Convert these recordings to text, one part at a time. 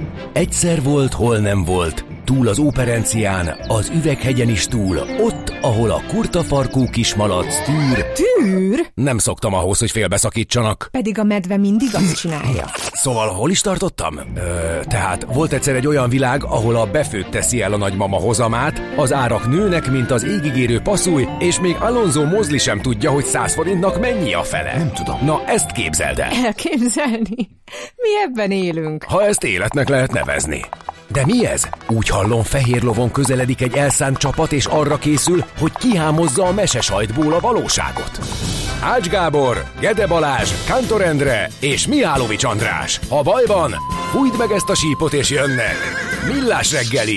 Egyszer volt, hol nem volt, túl az Óperencián, az Üveghegyen is túl, ott, ahol a kurtafarkú kismalac tűr. Tűr? Nem szoktam ahhoz, hogy félbeszakítsanak. Pedig a medve mindig azt csinálja. Szóval hol is tartottam? Tehát volt egyszer egy olyan világ, ahol a befőtt teszi el a nagymama hozamát, az árak nőnek, mint az égigérő passzúj, és még Alonso Mosley sem tudja, hogy 100 forintnak mennyi a fele. Nem tudom. Na, ezt képzeld el. Elképzelni? Mi ebben élünk. Ha ezt életnek lehet nevezni. De mi ez? Úgy hallom, fehér lovon közeledik egy elszánt csapat, és arra készül, hogy kihámozza a mesesajtból a valóságot. Ács Gábor, Gede Balázs, Kántor Endre és Mihálovics András. Ha baj van, fújd meg ezt a sípot és jönnek. Millás reggeli.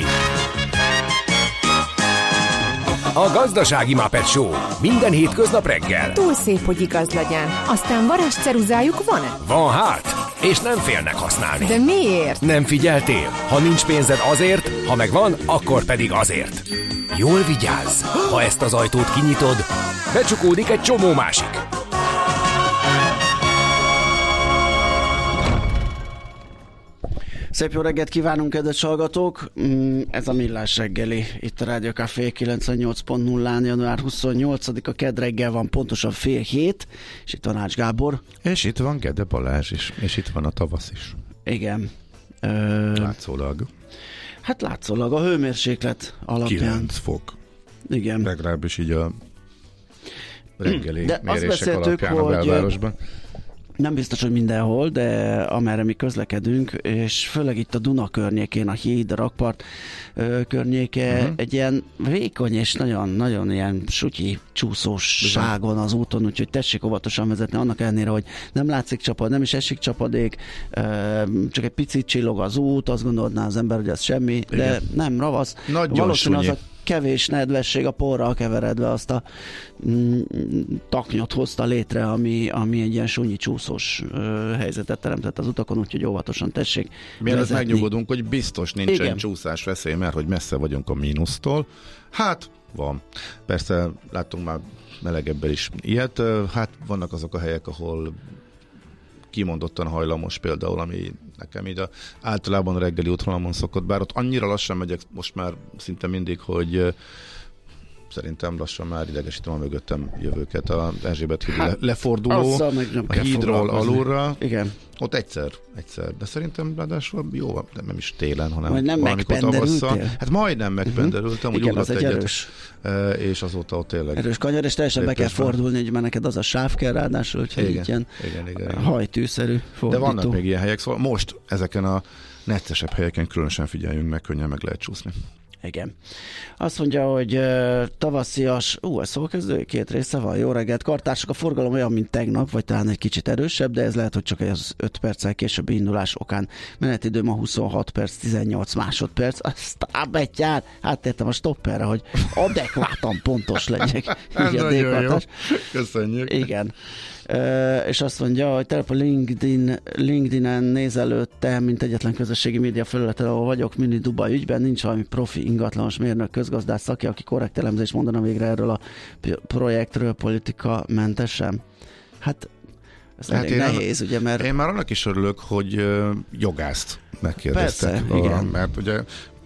A Gazdasági Muppet Show. Minden hétköznap reggel. Túl szép, hogy igaz legyen. Aztán varázsceruzájuk van-e? Van hát, és nem félnek használni. De miért? Nem figyeltél? Ha nincs pénzed azért, ha megvan, akkor pedig azért. Jól vigyázz! Ha ezt az ajtót kinyitod, becsukódik egy csomó másik. Szép jó reggelt kívánunk, kedves hallgatók! Ez a Millás reggeli, itt a Rádió Café 98.0-án, január 28-a, kedd reggel van, pontosan 6:30, és itt van Ács Gábor. És itt van Gede Balázs is, és itt van a tavasz is. Igen. Látszólag. Hát látszólag a hőmérséklet alapján. 9 fok. Igen. Legalábbis így a reggeli de mérések alapján a belvárosban. Nem biztos, hogy mindenhol, de amerre mi közlekedünk, és főleg itt a Duna környékén, a híd, a rakpart környéke egy ilyen vékony és nagyon ilyen sutyi csúszóságon az úton, úgyhogy tessék óvatosan vezetni, annak ellenére, hogy nem látszik csapad, nem is esik csapadék, csak egy picit csillog az út, azt gondolná az ember, hogy ez semmi, igen. De nem, ravasz. Valószínűleg az a kevés nedvesség a porral keveredve azt a taknyot hozta létre, ami egy ilyen sunyi csúszós helyzetet teremtett az utakon, úgyhogy óvatosan tessék Mielőtt megnyugodunk, hogy biztos nincsen csúszás veszély, mert hogy messze vagyunk a mínusztól. Hát van. Persze láttunk már melegebben is ilyet. Hát vannak azok a helyek, ahol kimondottan hajlamos például, ami nekem így általában reggeli útvonalamon szokott, bár ott annyira lassan megyek most már szinte mindig, hogy szerintem lassan már idegesítem a mögöttem jövőket a Erzsébet híd leforduló a hídról alulra. Igen. Ott egyszer, de szerintem ráadásul jó, nem is télen, hanem majdnem valamikor tavasszal. Hát majdnem megpenderültem, úgy ugrott egyet, erős. És azóta ott tényleg. Erős kanyar, és teljesen be kell fordulni, hogy neked az a sáv kell ráadásul, úgyhogy igen, ilyen hajtűszerű fordító. De vannak még ilyen helyek, szóval most ezeken a neccesebb helyeken különösen figyeljünk meg, könnyen meg lehet csúszni. Igen. Azt mondja, hogy tavaszias, ez szóval kezdő, 2 része van, jó reggelt. Kartársak, a forgalom olyan, mint tegnap, vagy talán egy kicsit erősebb, de ez lehet, hogy csak az 5 perccel későbbi indulás okán. Menetidőm a 26 perc, 18 másodperc. Aztán betyár, átértem a stopperre, hogy adekvátan pontos legyek. Ez nagyon jó. Köszönjük. Igen. És azt mondja, hogy telep a LinkedIn-en nézelődtem, mint egyetlen közösségi média felületen, ahol vagyok, mini Dubai ügyben, nincs valami profi ingatlanos mérnök közgazdász szakja, aki korrekt elemzést mondana végre erről a projektről politika mentesen. Hát ez elég nehéz, ugye, mert... Én már annak is örülök, hogy jogászt megkérdeztek. Persze, igen. Mert ugye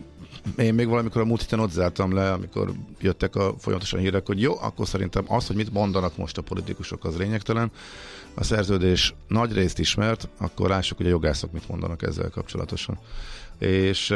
én még valamikor a múlt héten ott zártam le, amikor jöttek a folyamatosan hírek, hogy jó, akkor szerintem az, hogy mit mondanak most a politikusok, az lényegtelen. A szerződés nagy részt ismert, akkor lássuk, hogy a jogászok mit mondanak ezzel kapcsolatosan. És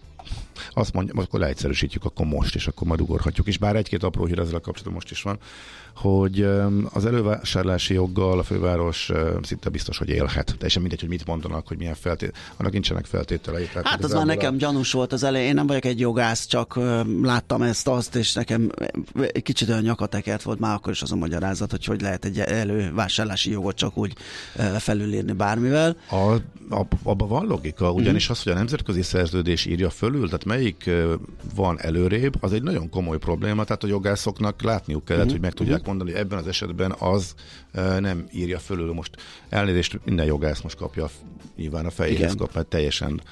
azt mondja, akkor leegyszerűsítjük, akkor most, és akkor majd ugorhatjuk is. Bár egy-két apró hír ezzel kapcsolatban most is van, hogy az elővásárlási joggal a főváros szinte biztos, hogy élhet. Teljesen mindegy, hogy mit mondanak, hogy milyen annak nincsenek feltételei. Hát az már nekem gyanús volt az elején. Én nem vagyok egy jogász, csak láttam azt, és nekem kicsit olyan nyakatekert volt már akkor is az a magyarázat, hogy lehet egy elővásárlási jogot csak úgy felülírni bármivel. Abban van logika, ugyanis az, hogy a nemzetközi szerződés írja fölül, tehát melyik van előrébb, az egy nagyon komoly probléma, tehát a jogászoknak látniuk kellett, hogy meg tudják mondani, hogy ebben az esetben az nem írja fölül. Most elnézést, minden jogász most kapja nyilván a fejéhez kap, mert teljesen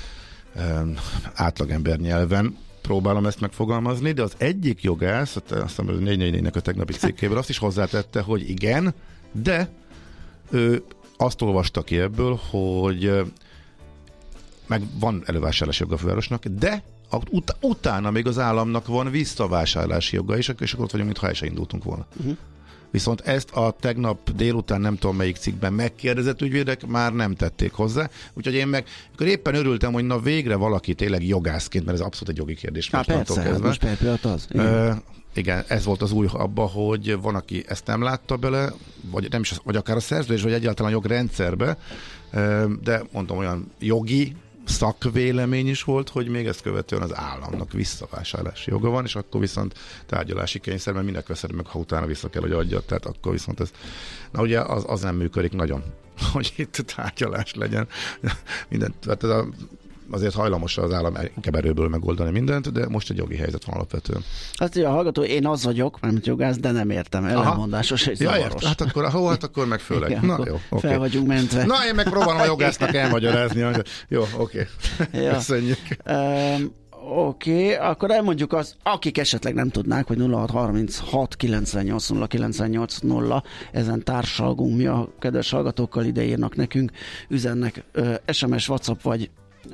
átlagember nyelven próbálom ezt megfogalmazni, de az egyik jogász, azt hiszem, a 444-nek a tegnapi cikkéből azt is hozzátette, hogy igen, de ő azt olvasta ki ebből, hogy meg van elővásárlási joga a fővárosnak, de utána még az államnak van visszavásárlási joga is, és akkor ott vagyunk, mintha el se indultunk volna. Viszont ezt a tegnap délután nem tudom melyik cikkben megkérdezett ügyvédek már nem tették hozzá, úgyhogy én meg akkor éppen örültem, hogy na végre valaki tényleg jogászként, mert ez abszolút egy jogi kérdés. Persze, most az. Igen, ez volt az új abba, hogy van, aki ezt nem látta bele, vagy akár a szerződés, vagy egyáltalán a jogrendszerbe, de mondom, olyan jogi szakvélemény is volt, hogy még ezt követően az államnak visszavásárlási joga van, és akkor viszont tárgyalási kényszer, mert minek veszed meg, ha utána vissza kell, hogy adjad, tehát akkor viszont ez, na ugye az nem működik nagyon, hogy itt tárgyalás legyen. Mindent, tehát azért hajlamos az állam inkább erőből megoldani mindent, de most egy jogi helyzet van alapvetően. Azt mondja a hallgató, én az vagyok, mert jogász, de nem értem, ellenmondásos és zavaros. Hát akkor meg főleg. Igen, na jó, fel vagyunk mentve. Na, én megpróbálom a jogásznak elmagyarázni. Jó, oké. Köszönjük. Oké, akkor elmondjuk azt, akik esetleg nem tudnák, hogy 0636 98 0 98 0, ezen társalgunk mi a kedves hallgatókkal, ide írnak nekünk, üzennek SMS, WhatsApp vagy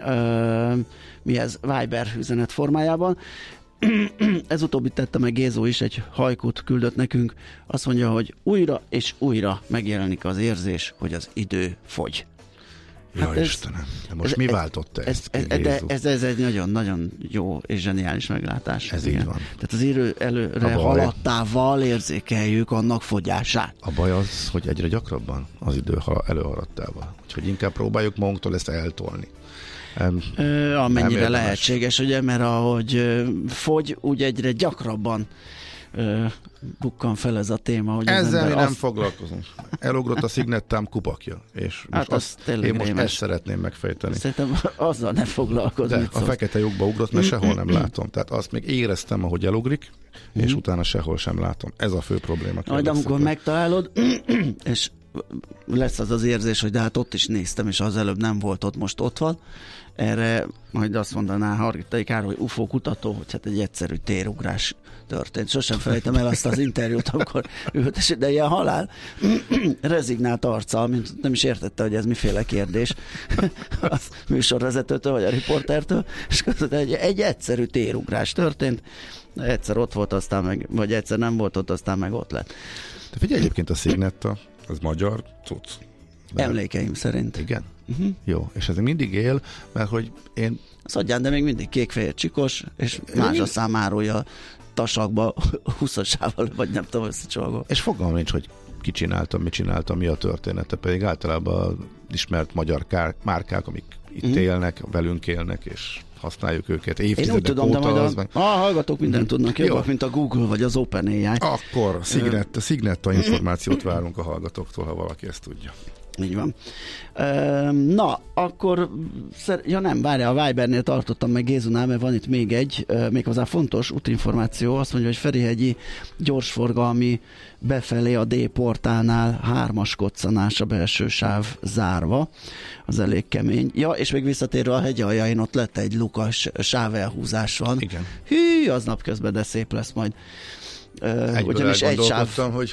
mi ez, Viber üzenet formájában. Ez utóbbi tette meg Gézó is, egy hajkút küldött nekünk, azt mondja, hogy újra és újra megjelenik az érzés, hogy az idő fogy. Hát Istenem, de most mi váltotta ezt? Ez egy nagyon-nagyon jó és zseniális meglátás. Ez így van. Tehát az idő előre haladtával érzékeljük annak fogyását. A baj az, hogy egyre gyakrabban az idő előhaladtával. Úgyhogy inkább próbáljuk magunktól ezt eltolni. Amennyire lehetséges, ugye, mert ahogy fogy, úgy egyre gyakrabban bukkan fel ez a téma. Hogy ezzel mi nem foglalkozunk. Elugrott a Signettám kupakja, és hát én most ezt szeretném megfejteni. Szerintem azzal ne foglalkozni. De a fekete lyukba ugrott, mert sehol nem látom. Tehát azt még éreztem, ahogy elugrik, és utána sehol sem látom. Ez a fő probléma. Majd amikor megtalálod, és lesz az érzés, hogy de hát ott is néztem, és az előbb nem volt ott, most ott van. Erre majd azt mondaná Hargitai Károly UFO kutató, hogy hát egy egyszerű térugrás történt. Sosem felejtem el azt az interjút, amikor ült, de ilyen halál rezignált arccal, mint nem is értette, hogy ez miféle kérdés a műsorvezetőtől, vagy a riportertől, és egy egyszerű térugrás történt, egyszer ott volt, aztán meg, vagy egyszer nem volt ott, aztán meg ott lett. De figyelj, egyébként a Signetta, az magyar cucc. Emlékeim szerint. Igen? Jó, és ez mindig él, mert hogy én... Szadján, de még mindig kék-fehér csikos, és más a számárolja tasakba 20-asával, vagy nem tudom, összecsolgol. És fogalmam nincs, hogy ki csináltam, mit csináltam, mi a története, pedig általában ismert magyar márkák, amik itt élnek, velünk élnek, és használjuk őket évtizedek óta. Én úgy tudom, de majd a hallgatók mindent tudnak jobbak, mint a Google vagy az OpenAI. Akkor Signetta információt várunk a hallgatóktól, ha valaki ezt tudja. Így van. Na, akkor várjál, a Vibernél tartottam meg Gézunál, mert van itt még egy, méghozzá fontos útinformáció, azt mondja, hogy Ferihegyi gyorsforgalmi befelé a D-portálnál 3-as koccanás, a belső sáv zárva, az elég kemény. Ja, és még visszatérve a hegy aljain, ott lett egy lukas sávelhúzás van. Igen. Hű, az napközben, de szép lesz majd. Ugyanis egy sáv hogy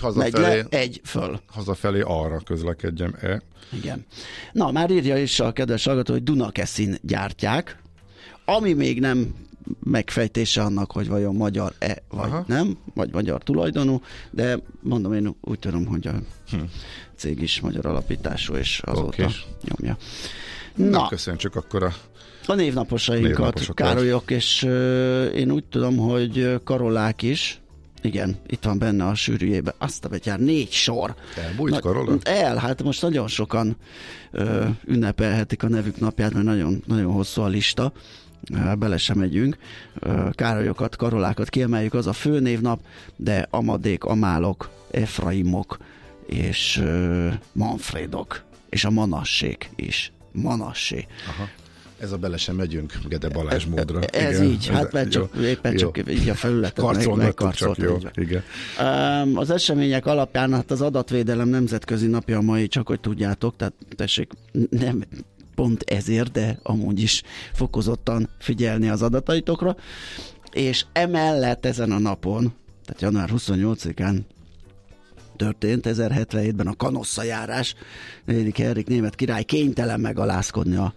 hazafelé arra közlekedjem-e. Igen. Na, már írja is a kedves hallgató, hogy Dunakeszin gyártják, ami még nem megfejtése annak, hogy vajon magyar-e, vagy nem, vagy magyar tulajdonú, de mondom, én úgy tudom, hogy a cég is magyar alapítású, és azóta nyomja. Na, köszönjük akkor a névnaposainkat, Károlyok, és én úgy tudom, hogy Karolák is. Igen, itt van benne a sűrűjében. Azt a betyár, 4 sor. Elbújt Karola? Hát most nagyon sokan ünnepelhetik a nevük napját, mert nagyon, nagyon hosszú a lista. Bele sem megyünk. Károlyokat, Karolákat kiemeljük, az a főnévnap, de Amadék, Amálok, Efraimok és Manfredok, és a Manassék is. Manassé. Aha. Ez a bele sem megyünk Gede Balázs módra. Ez igen, így, hát mert éppen csak így a felületet megkarcoltuk. Az események alapján hát az adatvédelem nemzetközi napja a mai, csak hogy tudjátok, tehát tessék, nem pont ezért, de amúgy is fokozottan figyelni az adataitokra, és emellett ezen a napon, tehát január 28-án történt 1077-ben a Kanossza járás, 4. Henrik német király kénytelen megalázkodni a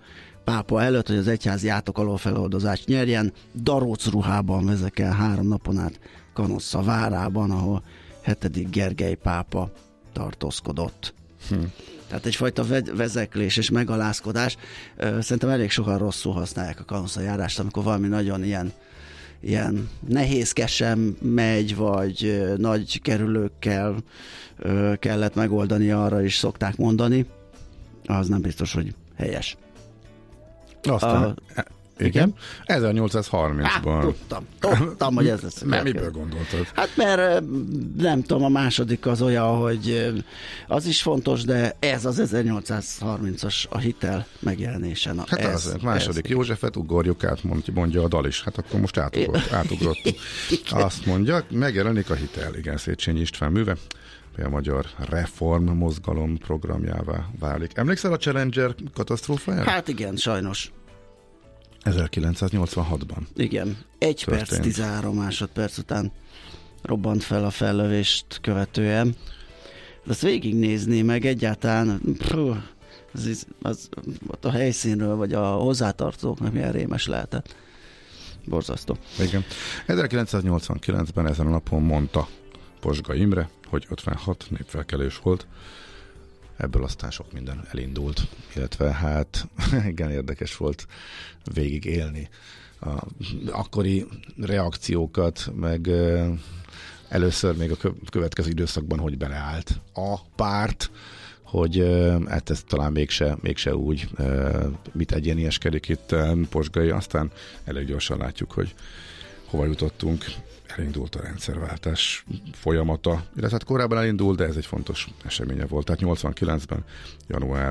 pápa előtt, hogy az egyházi átok alól feloldozást nyerjen. Daróc ruhában vezekel 3 napon át Canossa várában, ahol 7. Gergely pápa tartózkodott. Tehát egyfajta vezeklés és megalázkodás. Szerintem elég sokan rosszul használják a Canossa járást, amikor valami nagyon ilyen nehézkesen megy, vagy nagy kerülőkkel kellett megoldani, arra is szokták mondani. Az nem biztos, hogy helyes. Aztán, igen? 1830-ban. Tudtam, hogy ez lesz. Miből gondoltad? Hát mert nem tudom, a második az olyan, hogy az is fontos, de ez az 1830-as a hitel megjelenésen. Hát az második Józsefet ugorjuk át, mondja a dal is. Hát akkor most átugrottunk. Azt mondja, megjelenik a hitel. Igen, Széchenyi István műve. A magyar reform mozgalom programjává válik. Emlékszel a Challenger katasztrófájára? Hát igen, sajnos. 1986-ban. Igen. 1 perc 13 másodperc után robbant fel a fellövést követően. De azt végignézni meg egyáltalán az a helyszínről, vagy a hozzátartozóknak milyen rémes lehetett. Borzasztó. Igen. 1989-ben ezen a napon mondta Posga Imre, hogy 56 népfelkelés volt. Ebből aztán sok minden elindult, illetve hát igen érdekes volt végig élni a akkori reakciókat, meg először még a következő időszakban, hogy beleállt a párt, hogy hát ez talán mégse úgy, mit egyénieskedik itt Posgai, aztán elég gyorsan látjuk, hogy hova jutottunk. Elindult a rendszerváltás folyamata, illetve hát korábban elindult, de ez egy fontos eseménye volt. Tehát 89-ben, január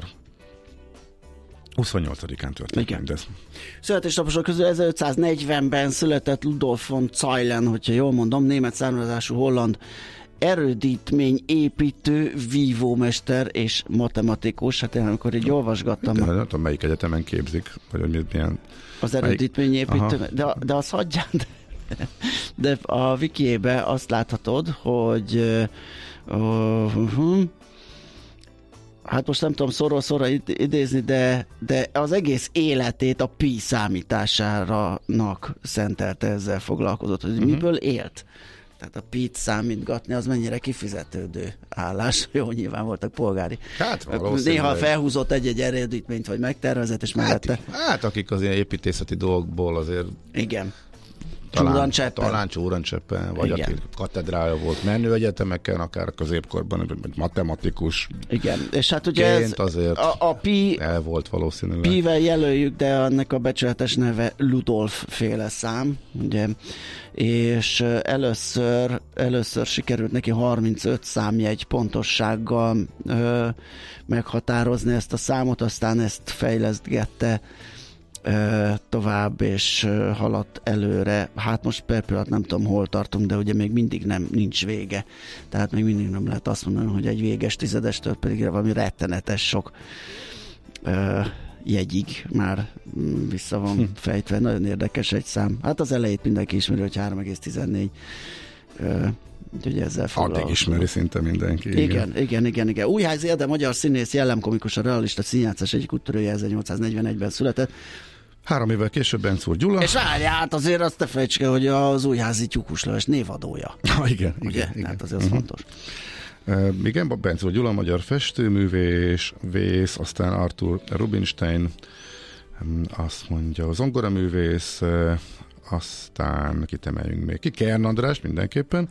28-án történt mindez. Születésnaposok közül 1540-ben született Ludolf von Zeylen, hogyha jól mondom, német származású holland erődítményépítő, vívómester és matematikus. Hát én amikor így olvasgattam. Nem tudom, melyik egyetemen képzik, vagy hogy milyen... Az erődítményépítő, de azt hagyján, de a Wikijébe azt láthatod, hogy hát most nem tudom szóról idézni, de az egész életét a pi számításának szentelte, ezzel foglalkozott, hogy miből élt. Tehát a pi-t számítgatni az mennyire kifizetődő állás. Jó, nyilván voltak polgári. Hát néha felhúzott egy erődítményt, vagy megtervezett, és mellette. Hát akik az ilyen építészeti dolgokból azért... Igen. Talán Csúrancseppen, vagy aki katedrája volt menő egyetemeken, akár a középkorban, matematikus. Igen, és hát ugye ez azért a pi el volt valószínűleg. Pi-vel jelöljük, de ennek a becsületes neve Ludolf féle szám, ugye, és először sikerült neki 35 számjegy pontossággal meghatározni ezt a számot, aztán ezt fejlesztgette tovább, és haladt előre. Hát most per pillanat nem tudom, hol tartunk, de ugye még mindig nincs vége. Tehát még mindig nem lehet azt mondani, hogy egy véges tizedestől pedig valami rettenetes sok jegyig már vissza van fejtve. Nagyon érdekes egy szám. Hát az elejét mindenki ismeri, hogy 3,14. Úgyhogy ezzel foglalkozunk. Addig ismeri szinte mindenki. Igen. Újházi Ede, magyar színész, jellemkomikus, a realista színjátszás egyik úttörője, 1841-ben született. 3 évvel később Bencúr Gyula. És várját, azért azt te fejtsd el, hogy az Újházi Tyúkusleves névadója. Igen. Hát azért az fontos. Igen, Bencúr Gyula, magyar festőművész, aztán Arthur Rubinstein, azt mondja, zongoraművész, aztán kit emeljünk még ki? Kern András mindenképpen,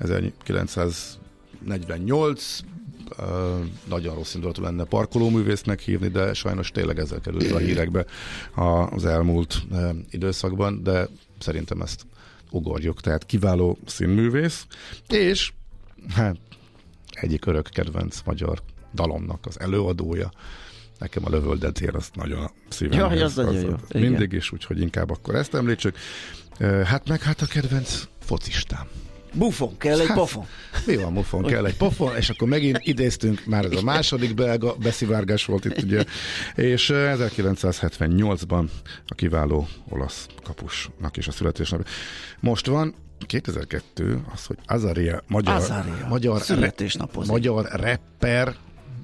1948, nagyon rossz indulatú lenne parkolóművésznek hívni, de sajnos tényleg ezzel került a hírekbe az elmúlt időszakban, de szerintem ezt ugorjuk, tehát kiváló színművész, és hát egyik örök kedvenc magyar dalomnak az előadója. Nekem a Lövöldezér azt nagyon szívemhez. Mindig is, úgyhogy inkább akkor ezt említsük. Hát a kedvenc focistám. Buffon, kell egy pofon. Mi van, Buffon, kell egy pofon, és akkor megint idéztünk, már ez a második belga beszivárgás volt itt, ugye, és 1978-ban a kiváló olasz kapusnak is a születésnapja. Most van 2002, az, hogy Azaria, magyar születésnapozik. Magyar rapper,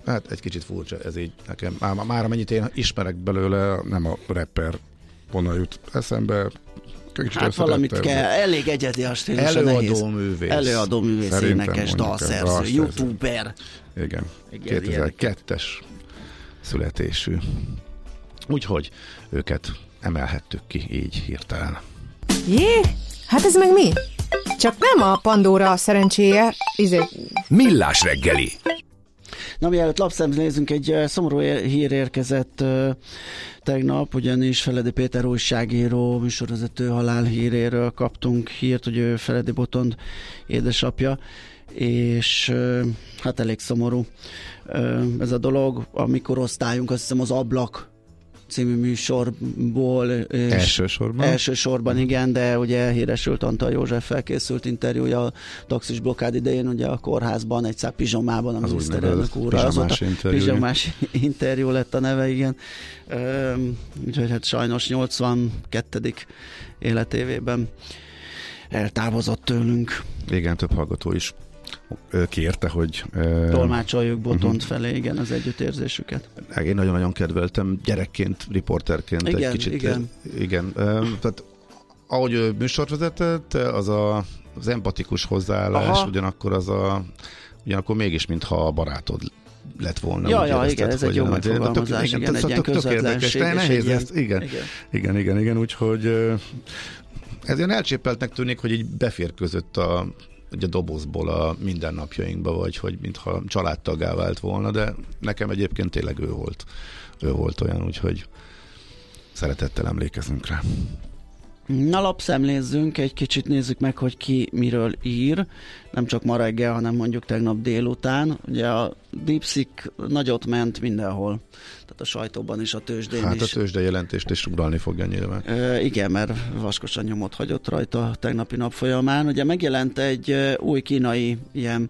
Hát egy kicsit furcsa ez így nekem. Már amennyit én ismerek belőle, nem a rapper vonal jut eszembe. Hát valamit kell, elég egyedi a stílus. Előadó művész, énekes, dalszerző, youtuber. Igen, 2002-es születésű. Úgyhogy őket emelhettük ki így hirtelen. Jé, hát ez meg mi? Csak nem a Pandora szerencséje, Millás reggeli. Na, mielőtt lapszemlézünk, egy szomorú hír érkezett tegnap, ugyanis Feledi Péter újságíró, műsorvezető halálhíréről kaptunk hírt, hogy ő Feledi Botond édesapja, és hát elég szomorú ez a dolog. A mi korosztályunk, azt hiszem, az Ablak című műsorból. Elsősorban, igen, de ugye elhíresült Antal Józseffel készült interjúja a taxis blokkád idején, ugye a kórházban, egy száp pizsomában, a miniszterelnök úrral. Pizsomás interjú lett a neve, igen. Úgyhogy hát sajnos 82. életévében eltávozott tőlünk. Igen, több hallgató is kérte, hogy tolmácsoljuk Botond felé, igen, az együttérzésüket. Én nagyon-nagyon kedveltem gyerekként, riporterként igen, egy kicsit. Igen. Tehát ahogy ő műsort vezetett, az empatikus hozzáállás, ugyanakkor mégis mintha a barátod lett volna. Ja, igen, ez egy jó megfogalmazás, igen, egy ilyen közvetlenség. Nehéz, igen, úgyhogy ez ilyen elcsépeltnek tűnik, hogy így beférközött a dobozból a mindennapjainkba, vagy hogy mintha családtaggá vált volna, de nekem egyébként tényleg ő volt olyan, úgyhogy szeretettel emlékezünk rá. Na, lapszemlézzünk, egy kicsit nézzük meg, hogy ki miről ír, nem csak ma reggel, hanem mondjuk tegnap délután. Ugye a DeepSeek nagyot ment mindenhol, tehát a sajtóban is, a tőzsdén is. Hát a tőzsde jelentést is uralni fogja nyilván. Igen, mert vaskosan nyomot hagyott rajta a tegnapi nap folyamán. Ugye megjelent egy új kínai ilyen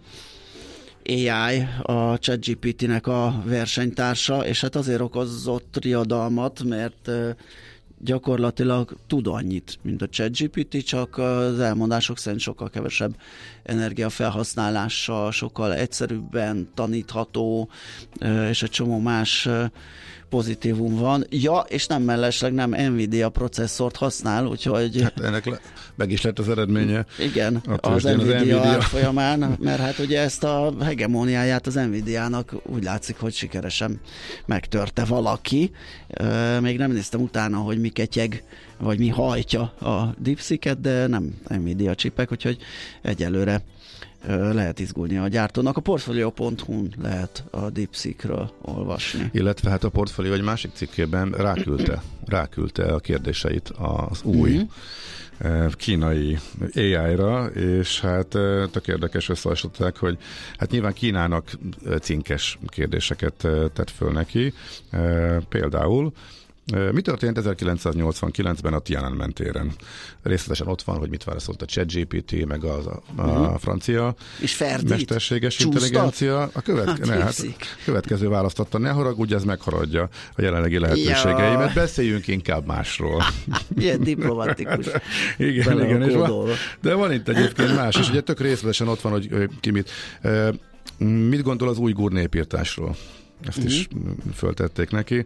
AI, a ChatGPT-nek a versenytársa, és hát azért okozott riadalmat, mert gyakorlatilag tud annyit, mint a ChatGPT, csak az elmondások szerint sokkal kevesebb energiafelhasználással, sokkal egyszerűbben tanítható, és egy csomó más pozitívum van. Ja, és nem mellesleg nem Nvidia processzort használ, úgyhogy... Hát ennek meg is lett az eredménye. Igen, az Nvidia árfolyamán, mert hát ugye ezt a hegemóniáját az Nvidiának úgy látszik, hogy sikeresen megtörte valaki. Még nem néztem utána, hogy mi ketyeg, vagy mi hajtja a DeepSeek-et, de nem Nvidia csipek, úgyhogy egyelőre lehet izgulni a gyártónak. A Portfolio.hu-n lehet a DeepSeek-ről olvasni. Illetve hát a Portfolio egy másik cikkében ráküldte a kérdéseit az új kínai AI-ra, és hát tök érdekes összehasonlították, hogy hát nyilván Kínának cinkes kérdéseket tett föl neki. Például mi történt 1989-ben a Tiananmen téren? Részletesen ott van, hogy mit válaszolt a ChatGPT, meg a francia mesterséges intelligencia. A következő választ adta: ne haragudj, ez megharadja a jelenlegi lehetőségeimet, beszéljünk inkább másról. Ilyen diplomatikus. Igen. De van itt egyébként más, és ugye tök részletesen ott van, hogy ki mit gondol az ujgur népírtásról. Ezt is föltették neki.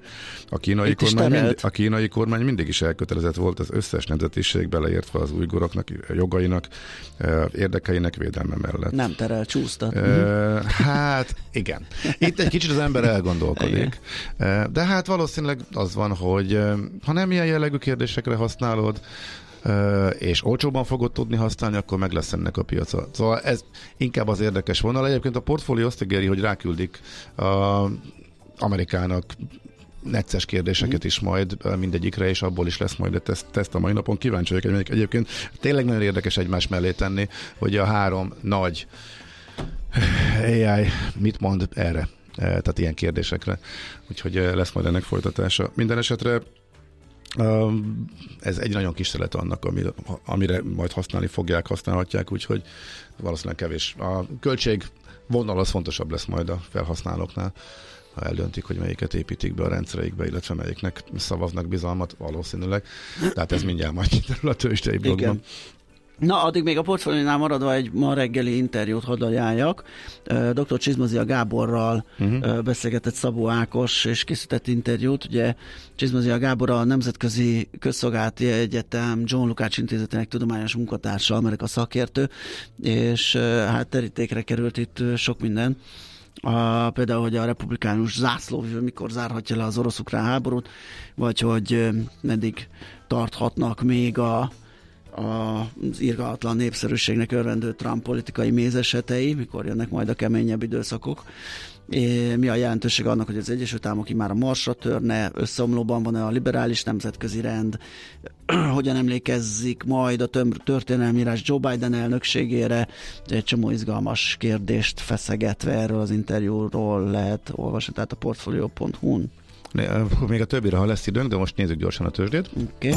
A kínai kormány mindig is elkötelezett volt az összes nemzetiség, beleértve az ujguroknak jogainak, érdekeinek védelme mellett. Nem terel csúsztat. Hát igen. Itt egy kicsit az ember elgondolkodik. De hát valószínűleg az van, hogy ha nem ilyen jellegű kérdésekre használod, és olcsóban fogod tudni használni, akkor meg lesz ennek a piaca. Szóval ez inkább az érdekes vonal. Egyébként a Portfolio azt ígéri, hogy ráküldik Amerikának necces kérdéseket is majd mindegyikre, és abból is lesz majd egy teszt a mai napon. Kíváncsi vagyok egyébként. Tényleg nagyon érdekes egymás mellé tenni, hogy a három nagy AI mit mond erre, tehát ilyen kérdésekre. Úgyhogy lesz majd ennek folytatása. Minden esetre ez egy nagyon kis szelet annak, amire majd használhatják, úgyhogy valószínűleg kevés. A költség vonal az fontosabb lesz majd a felhasználóknál, ha eldöntik, hogy melyiket építik be a rendszereikbe, illetve melyiknek szavaznak bizalmat, valószínűleg. Tehát ez mindjárt majd kiderül a tőzsdei blogban. Na, addig még a portfóliónál maradva egy ma reggeli interjút hadd ajánljak. Dr. Csizmazia Gáborral beszélgetett Szabó Ákos, és készített interjút. Ugye Csizmazia Gábor a Nemzetközi Közszolgálati Egyetem John Lukács Intézetének tudományos munkatársa, Amerika szakértő, és hát terítékre került itt sok minden. Például, hogy a republikánus zászlóvivő mikor zárhatja le az orosz-ukrán háborút, vagy hogy meddig tarthatnak még az irgalmatlan népszerűségnek örvendő Trump politikai mézesetei, mikor jönnek majd a keményebb időszakok. Mi a jelentőség annak, hogy az Egyesült Államok már a marsra törne, összeomlóban van-e a liberális nemzetközi rend, hogyan emlékezzik majd a történelmírás Joe Biden elnökségére, egy csomó izgalmas kérdést feszegetve erről az interjúról lehet olvasni, tehát a portfolio.hu-n. Még a többire, ha lesz időnk, de most nézzük gyorsan a tőzsdét. Okay.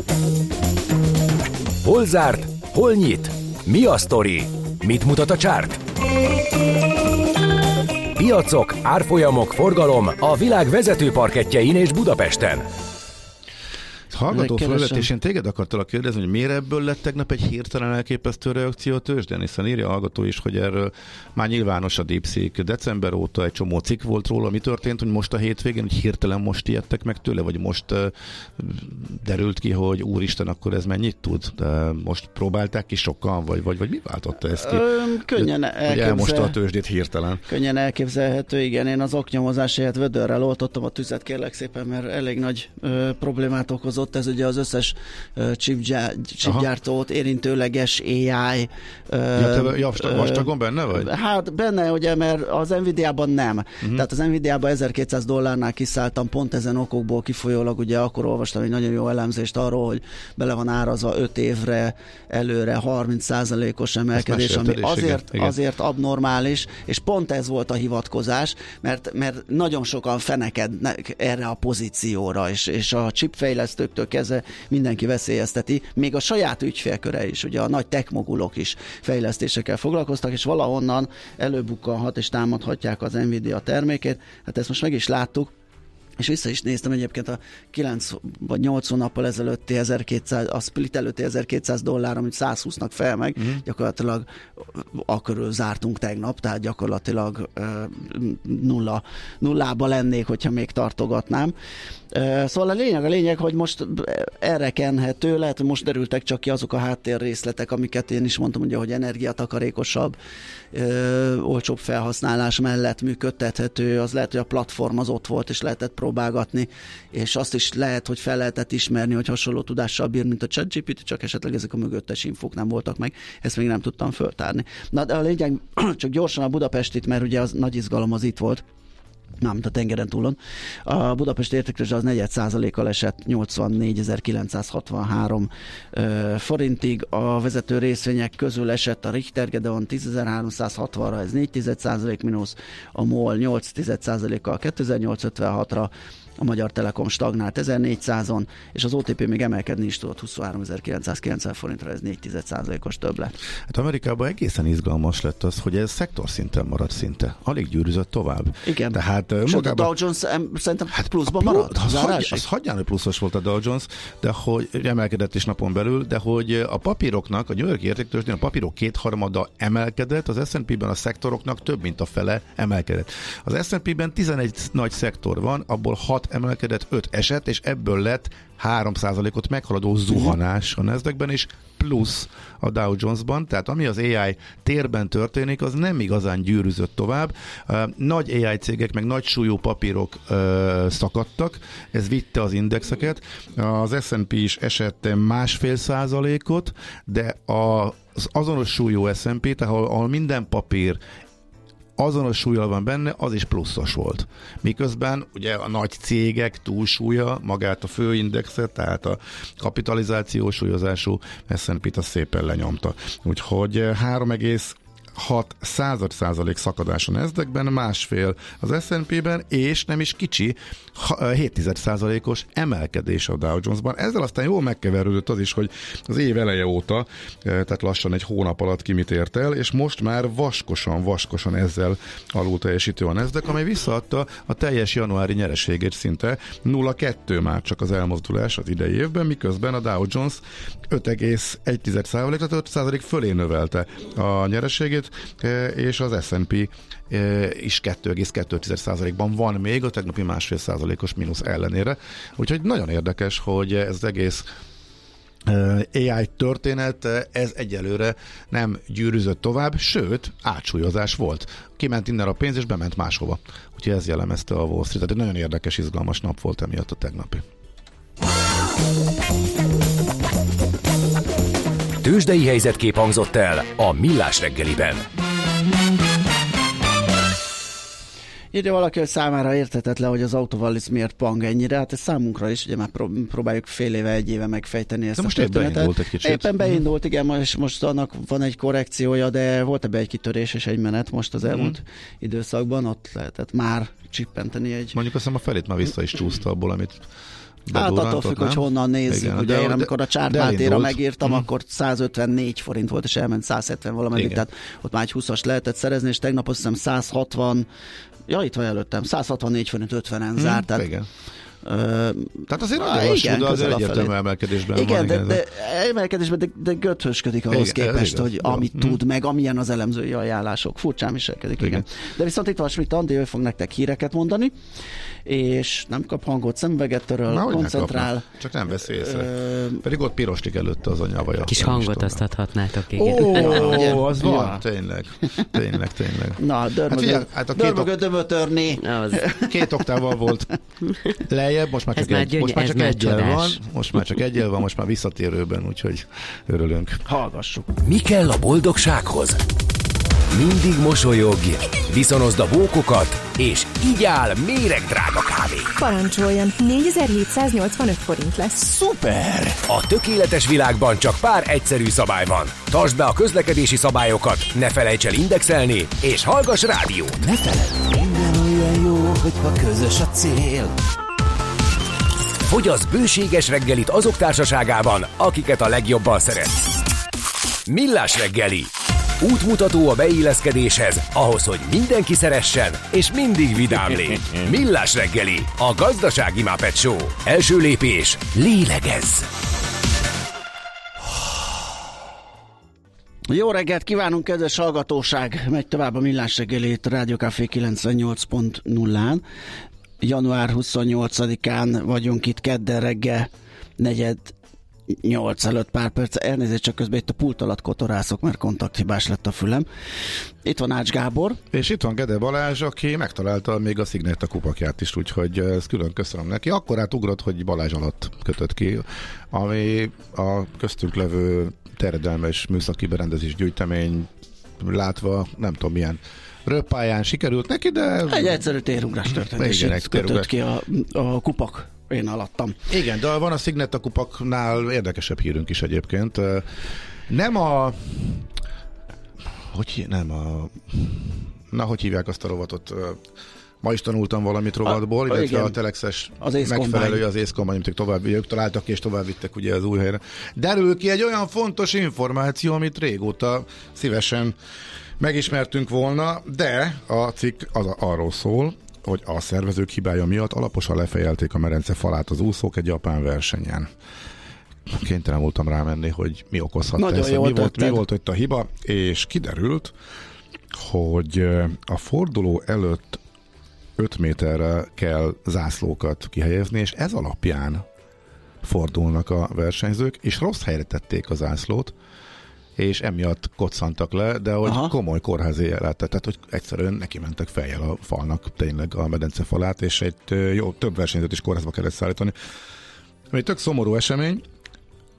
Hol zárt? Hol nyit? Mi a sztori? Mit mutat a csárt? Piacok, árfolyamok, forgalom a világ vezető parkettjein és Budapesten. Hallgató felületésén téged akartalak kérdezni, hogy miért ebből lett tegnap egy hirtelen elképesztő reakció a tőzsdén, hiszen írja a hallgató is, hogy erről már nyilvános a DeepSeek. December óta egy csomó cikk volt róla. Mi történt, hogy most a hétvégén, hogy hirtelen most ijedtek meg tőle, vagy most derült ki, hogy úristen, akkor ez mennyit tud? De most próbálták ki sokan, vagy mi váltotta ezt ki? Könnyen elmosta a tőzsdét hirtelen. Könnyen elképzelhető, igen. Én az oknyomozás helyett vödörrel oltottam a tüzet, kérlek szépen, mert elég nagy problémát okozott. Ez ugye az összes chipgyártót érintőleges AI. Vastagon benne vagy? Hát benne, ugye, mert az Nvidia-ban nem. Tehát az Nvidia-ban $1200 kiszálltam, pont ezen okokból kifolyólag, ugye akkor olvastam egy nagyon jó elemzést arról, hogy bele van árazva 5 évre előre 30%-os emelkedés, ami azért abnormális, és pont ez volt a hivatkozás, mert nagyon sokan fenekednek erre a pozícióra, és a chipfejlesztők kezdve mindenki veszélyezteti, még a saját ügyfélköre is, ugye a nagy techmogulok is fejlesztésekkel foglalkoztak, és valahonnan előbukkanhat és támadhatják az Nvidia termékét. Hát ezt most meg is láttuk, és vissza is néztem egyébként a 9 vagy 8 hónappal ezelőtti 1200, a split előtti $1200, amit 120-nak fel meg, gyakorlatilag akörül zártunk tegnap, tehát gyakorlatilag nullába lennék, hogyha még tartogatnám. Szóval a lényeg, hogy most erre kenhető, lehet, hogy most derültek csak ki azok a háttérrészletek, amiket én is mondtam, ugye, hogy energiatakarékosabb, olcsóbb felhasználás mellett működtethető, az lehet, hogy a platform az ott volt, és lehetett próbálgatni, és azt is lehet, hogy fel lehetett ismerni, hogy hasonló tudással bír, mint a ChatGPT, csak esetleg ezek a mögöttes infók nem voltak meg, ezt még nem tudtam föltárni. Na, de a lényeg, csak gyorsan a Budapestit, mert ugye az nagy izgalom az itt volt, mint a tengeren túlon. A Budapest értéktőzsde az 4%-kal esett 84.963 forintig. A vezető részvények közül esett a Richter Gedeon 10.360-ra, ez 4% mínusz, a MOL 8%-kal 2.856-ra, a Magyar Telekom stagnált 1400-on, és az OTP még emelkedni is tudott 23.990 forintra, ez 4%-os többlet. Hát Amerikában egészen izgalmas lett az, hogy ez szektorszinten maradt szinte. Alig gyűrűzött tovább. Igen. Tehát sőt, a Dow Jones szerintem pluszban maradt. Az hagyján, hogy pluszos volt a Dow Jones, de hogy emelkedett is napon belül, de hogy a papíroknak, a New York értéktőzsdén a papírok 2/3 emelkedett, az S&P-ben a szektoroknak több mint a fele emelkedett. Az S&P-ben 11 nagy szektor van, abból 6 emelkedett, 5 esett, és ebből lett 3%-ot meghaladó zuhanás a Nasdaqben is, plusz a Dow Jonesban, tehát ami az AI térben történik, az nem igazán gyűrűzött tovább. Nagy AI cégek, meg nagy súlyú papírok szakadtak, ez vitte az indexeket. Az S&P is esett 1,5%-ot, de az azonos súlyú S&P, tehát ahol minden papír azonos súllyal van benne, az is pluszos volt. Miközben ugye a nagy cégek túlsúlya, magát a főindexet, tehát a kapitalizációs súlyozású S&P-t az szépen lenyomta. Úgyhogy 0,6% szakadás a Nasdaqben, 1,5% az S&P-ben, és nem is kicsi, 0,7%-os emelkedés a Dow Jonesban. Ezzel aztán jól megkeverődött az is, hogy az év eleje óta, tehát lassan egy hónap alatt ki mit ért el, és most már vaskosan ezzel alul teljesítő a Nasdaq, amely visszaadta a teljes januári nyereségét szinte 0,2 már csak az elmozdulás az idei évben, miközben a Dow Jones 5,1%, tehát 5% fölé növelte a nyereségét, és az S&P is 2,2%-ban van még a tegnapi 1,5%-os mínusz ellenére. Úgyhogy nagyon érdekes, hogy ez az egész AI történet, ez egyelőre nem gyűrűzött tovább, sőt, átsúlyozás volt. Kiment innen a pénz, és bement máshova. Úgyhogy ez jellemezte a Wall Street. Tehát egy nagyon érdekes, izgalmas nap volt emiatt a tegnapi. Tőzsdei helyzetkép hangzott el a Millás reggeliben. Írja valaki, hogy számára érthetetlen, hogy az Autovalis miért pang ennyire. Hát ez számunkra is, ugye már próbáljuk fél éve, egy éve megfejteni ezt. De most éppen beindult egy kicsit. Éppen beindult, igen, és most annak van egy korrekciója, de volt ebbe egy kitörés és egy menet most az elmúlt időszakban, ott lehetett már csippenteni egy... Mondjuk azt hiszem a felét már vissza is csúszta abból, amit hát attól függ, hogy honnan nézzük. Igen, ugye én amikor a Csármátéra megírtam, akkor 154 forint volt, és elment 170 valameddig, tehát ott már egy 20-as lehetett szerezni, és tegnap azt hiszem 160, itt van előttem, 164 forint 50-en zárt. Tehát, igen. Tehát azért nagyon lassú, de azért egyértelmű emelkedésben igen, van. De emelkedésben, de göthösködik ahhoz képest, hogy amit tud, meg amilyen az elemzői ajánlások. Furcsán viselkedik, igen. De viszont itt van Schmidt Andi, ő fog nektek híreket mondani, és nem kap hangot, szemüveget töröl, koncentrál. Csak nem veszi észre. Pedig ott piroslik előtte az anyavaja. Kis hangot azt adhatnátok, igen. Az van, tényleg. Na, dörmögő dömötörni. Két oktával volt lejjebb, most már csak egyel van, most már visszatérőben, úgyhogy örülünk. Hallgassuk. Mi kell a boldogsághoz? Mindig mosolyogj, viszonozd a bókokat, és így áll méregdrága kávé. Parancsoljon, 4785 forint lesz. Szuper! A tökéletes világban csak pár egyszerű szabály van. Tartsd be a közlekedési szabályokat, ne felejts el indexelni, és hallgass rádiót. Ne feledd, minden olyan jó, hogyha közös a cél. Fogyasz bőséges reggelit azok társaságában, akiket a legjobban szeretsz. Millás reggeli. Útmutató a beilleszkedéshez, ahhoz, hogy mindenki szeressen, és mindig vidám légy. Millás reggeli, a gazdasági Muppet Show. Első lépés, lélegezz! Jó reggelt kívánunk, kedves hallgatóság! Megy tovább a Millás reggeli Rádió Café 98.0-án. Január 28-án vagyunk itt, kedden reggel 4:08 előtt pár perc. Elnézést, csak közben itt a pult alatt kotorászok, mert kontakthibás lett a fülem. Itt van Ács Gábor. És itt van Gede Balázs, aki megtalálta még a Signet a kupakját is, úgyhogy ezt külön köszönöm neki. Akkor átugrott, hogy Balázs alatt kötött ki, ami a köztünk levő terjedelmes műszaki berendezés gyűjtemény látva, nem tudom milyen röppályán sikerült neki, de... Egy egyszerű térugrás történését kötött ki a kupak. Én alattam. Igen, de van a Signet a kupaknál érdekesebb hírünk is egyébként. Hogy hívják azt a rovatot? Ma is tanultam valamit rovatból, illetve igen, a Telexes megfelelője az Ace Combine, ők találtak és tovább vittek ugye az új helyre. Derül ki egy olyan fontos információ, amit régóta szívesen megismertünk volna, de a cikk arról szól, hogy a szervezők hibája miatt alaposan lefejelték a medence falát az úszók egy japán versenyen. Kénytelen voltam rámenni, hogy mi okozhatta ezt, mi volt itt a hiba, és kiderült, hogy a forduló előtt 5 méterre kell zászlókat kihelyezni, és ez alapján fordulnak a versenyzők, és rossz helyre tették a zászlót, és emiatt koccantak le, de hogy komoly kórházi élete, tehát hogy egyszerűen neki mentek fejjel a falnak tényleg a medence falát, és egy több versenyzőt is kórházba kellett szállítani. Ami tök szomorú esemény,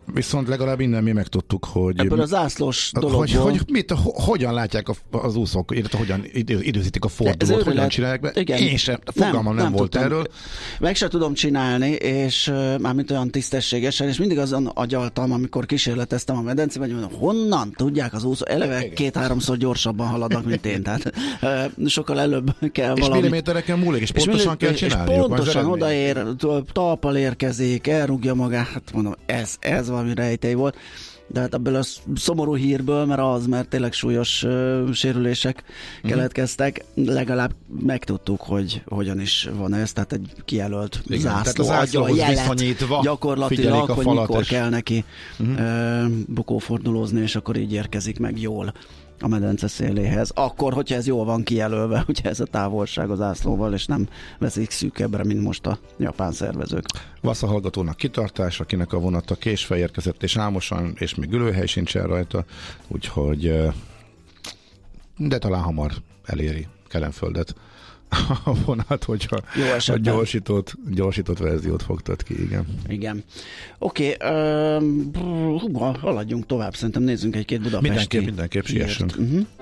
Viszont legalább innen mi megtudtuk, hogy... Ebből a zászlós dologból... Hogyan látják az úszók, illetve hogyan időzítik a fordulót, hogyan csinálják be. Igen. Én sem, fogalmam nem volt tudtam. Erről. Meg sem tudom csinálni, és mármint olyan tisztességesen, és mindig azon agyaltam, amikor kísérleteztem a medencében, hogy honnan tudják az úszó, eleve 2-3-szor gyorsabban haladnak, mint én, tehát sokkal előbb kell és valami... És millimétereken múlik, és pontosan kell csinálni. És pontosan odaér, talpal érkezik, elrúgja magát, hát mondom, ez valami rejtély volt. De hát ebből a szomorú hírből, mert tényleg súlyos sérülések keletkeztek, legalább megtudtuk, hogy hogyan is van ez, tehát egy kijelölt zászló adja a jelet gyakorlatilag, hogy mikor kell neki bukófordulózni, és akkor így érkezik meg jól a medence széléhez. Akkor, hogyha ez jól van kijelölve, ugye ez a távolság az zászlóval, és nem veszik szűkebbre, mint most a japán szervezők. Vassza hallgatónak kitartás, akinek a vonata késve érkezett, és álmosan, és még ülőhely sincsen rajta, úgyhogy de talán hamar eléri Kelenföldet a vonat, hogyha a gyorsított verziót fogtad ki, igen. Igen. Oké, haladjunk tovább, szerintem nézzünk egy-két budapesti. Mindenképp siessünk.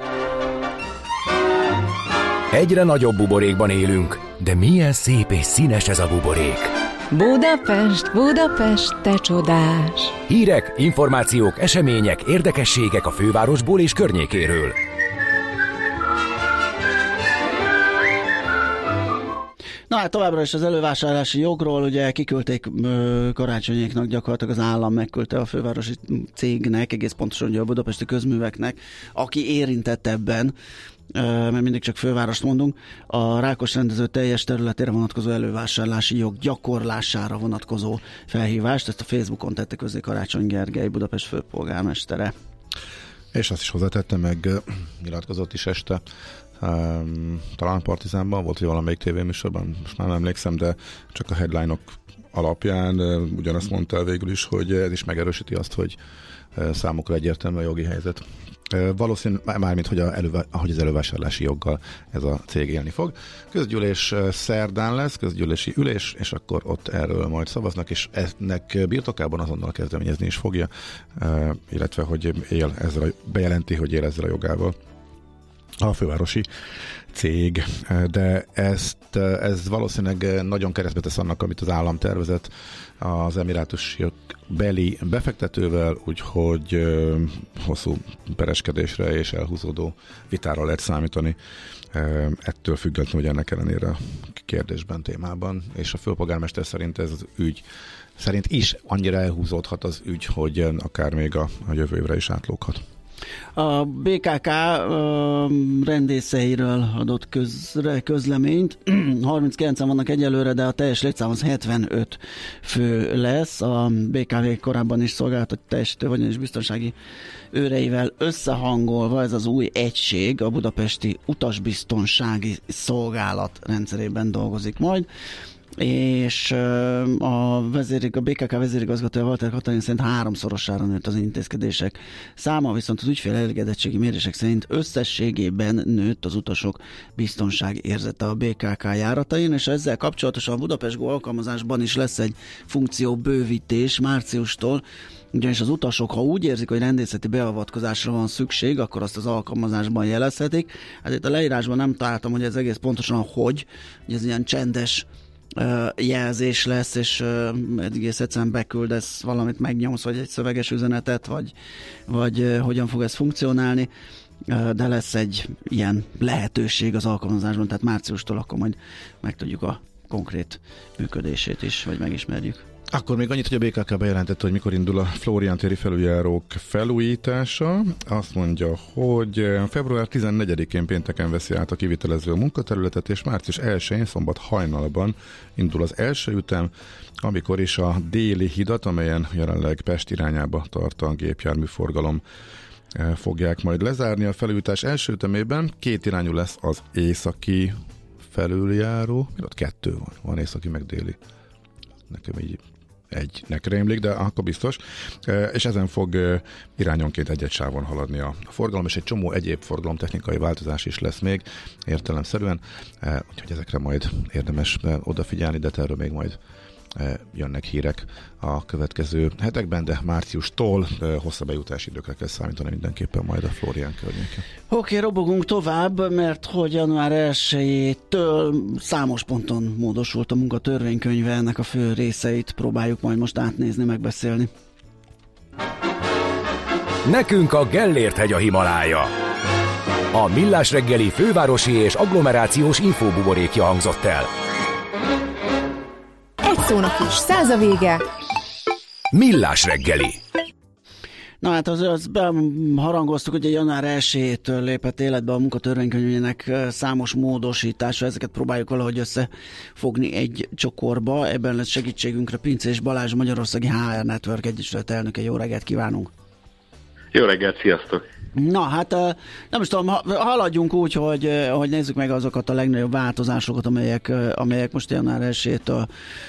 Egyre nagyobb buborékban élünk, de milyen szép és színes ez a buborék. Budapest, Budapest, te csodás! Hírek, információk, események, érdekességek a fővárosból és környékéről. Na hát továbbra is az elővásárlási jogról, ugye kiküldték Karácsonyéknak, gyakorlatilag az állam megküldte a fővárosi cégnek, egész pontosan ugye a budapesti közműveknek, aki érintett ebben, mert mindig csak fővárost mondunk, a Rákos rendező teljes területére vonatkozó elővásárlási jog gyakorlására vonatkozó felhívást, ezt a Facebookon tette közzé Karácsony Gergely, Budapest főpolgármestere. És azt is hozzátette, meg nyilatkozott is este, talán Partizánban volt, hogy valamelyik tévéműsorban, most már nem emlékszem, de csak a headline-ok alapján ugyanazt mondta el végül is, hogy ez is megerősíti azt, hogy számukra egyértelmű a jogi helyzet. Valószínű, mármint, hogy az elővásárlási joggal ez a cég élni fog. Közgyűlés szerdán lesz, közgyűlési ülés, és akkor ott erről majd szavaznak, és ennek birtokában azonnal kezdeményezni is fogja, illetve, hogy bejelenti, hogy él ezzel a jogával a fővárosi cég, de ez valószínűleg nagyon keresztbe tesz annak, amit az állam tervezett az emirátusi beli befektetővel, úgyhogy hosszú pereskedésre és elhúzódó vitára lehet számítani. Ettől függetlenül, hogy ennek ellenére a kérdésben, témában, és a főpolgármester szerint ez az ügy szerint is annyira elhúzódhat az ügy, hogy akár még a jövő évre is átlóghat. A BKK rendészeiről adott közleményt. 39-en vannak egyelőre, de a teljes létszám az 75 fő lesz. A BKV korábban is szolgáltat teljesítő vagyonos biztonsági őreivel összehangolva ez az új egység a budapesti utasbiztonsági szolgálat rendszerében dolgozik majd. És a BKK vezérigazgatója Walter Katalin szerint 3-szorosára nőtt az intézkedések száma, viszont az ügyfél elégedettségi mérések szerint összességében nőtt az utasok biztonság érzete a BKK járatain, és ezzel kapcsolatosan a Budapest Go alkalmazásban is lesz egy funkció bővítés márciustól, ugyanis az utasok, ha úgy érzik, hogy rendészeti beavatkozásra van szükség, akkor azt az alkalmazásban jelezhetik. Hát itt a leírásban nem találtam, hogy ez egész pontosan hogy ez ilyen csendes jelzés lesz, és egész egyszerűen beküldesz valamit, megnyomsz, vagy egy szöveges üzenetet, vagy hogyan fog ez funkcionálni, de lesz egy ilyen lehetőség az alkalmazásban, tehát márciustól akkor majd megtudjuk a konkrét működését is, vagy megismerjük. Akkor még annyit, hogy a BKK bejelentette, hogy mikor indul a Flórián téri felüljárók felújítása. Azt mondja, hogy február 14-én pénteken veszi át a kivitelező munkaterületet, és március 1-én szombat hajnalban indul az első ütem, amikor is a déli hidat, amelyen jelenleg Pest irányába tart a gépjárműforgalom, fogják majd lezárni. A felújítás első ütemében 2 irányú lesz az északi felüljáró, ott 2 van északi meg déli. Nekem így egynek rémlik, de akkor biztos. És ezen fog irányonként egy-egy sávon haladni a forgalom, és egy csomó egyéb forgalomtechnikai változás is lesz még értelemszerűen, úgyhogy ezekre majd érdemes odafigyelni, de erről még majd jönnek hírek a következő hetekben, de márciustól hosszabb bejutási időkre kell számítani mindenképpen majd a Flórián környéken. Oké, robogunk tovább, mert hogy január 1-től számos ponton módosult a munkatörvénykönyve, ennek a fő részeit próbáljuk majd most átnézni, megbeszélni. Nekünk a Gellért-hegy a Himalája. A Millás reggeli fővárosi és agglomerációs infóbuborékja hangzott el. Egy szónak is, 100 a vége. Millás reggeli. Na hát az harangoztuk, hogy a január 1-től lépett életbe a munkatörvénykönyvének számos módosítása, ezeket próbáljuk valahogy összefogni egy csokorba. Ebben lesz segítségünkre Pincés Balázs, Magyarországi HR Network Egyesület elnöke. Jó reggelt kívánunk! Jó reggelt, sziasztok! Na hát nem is tudom, haladjunk úgy, hogy nézzük meg azokat a legnagyobb változásokat, amelyek most január 1-től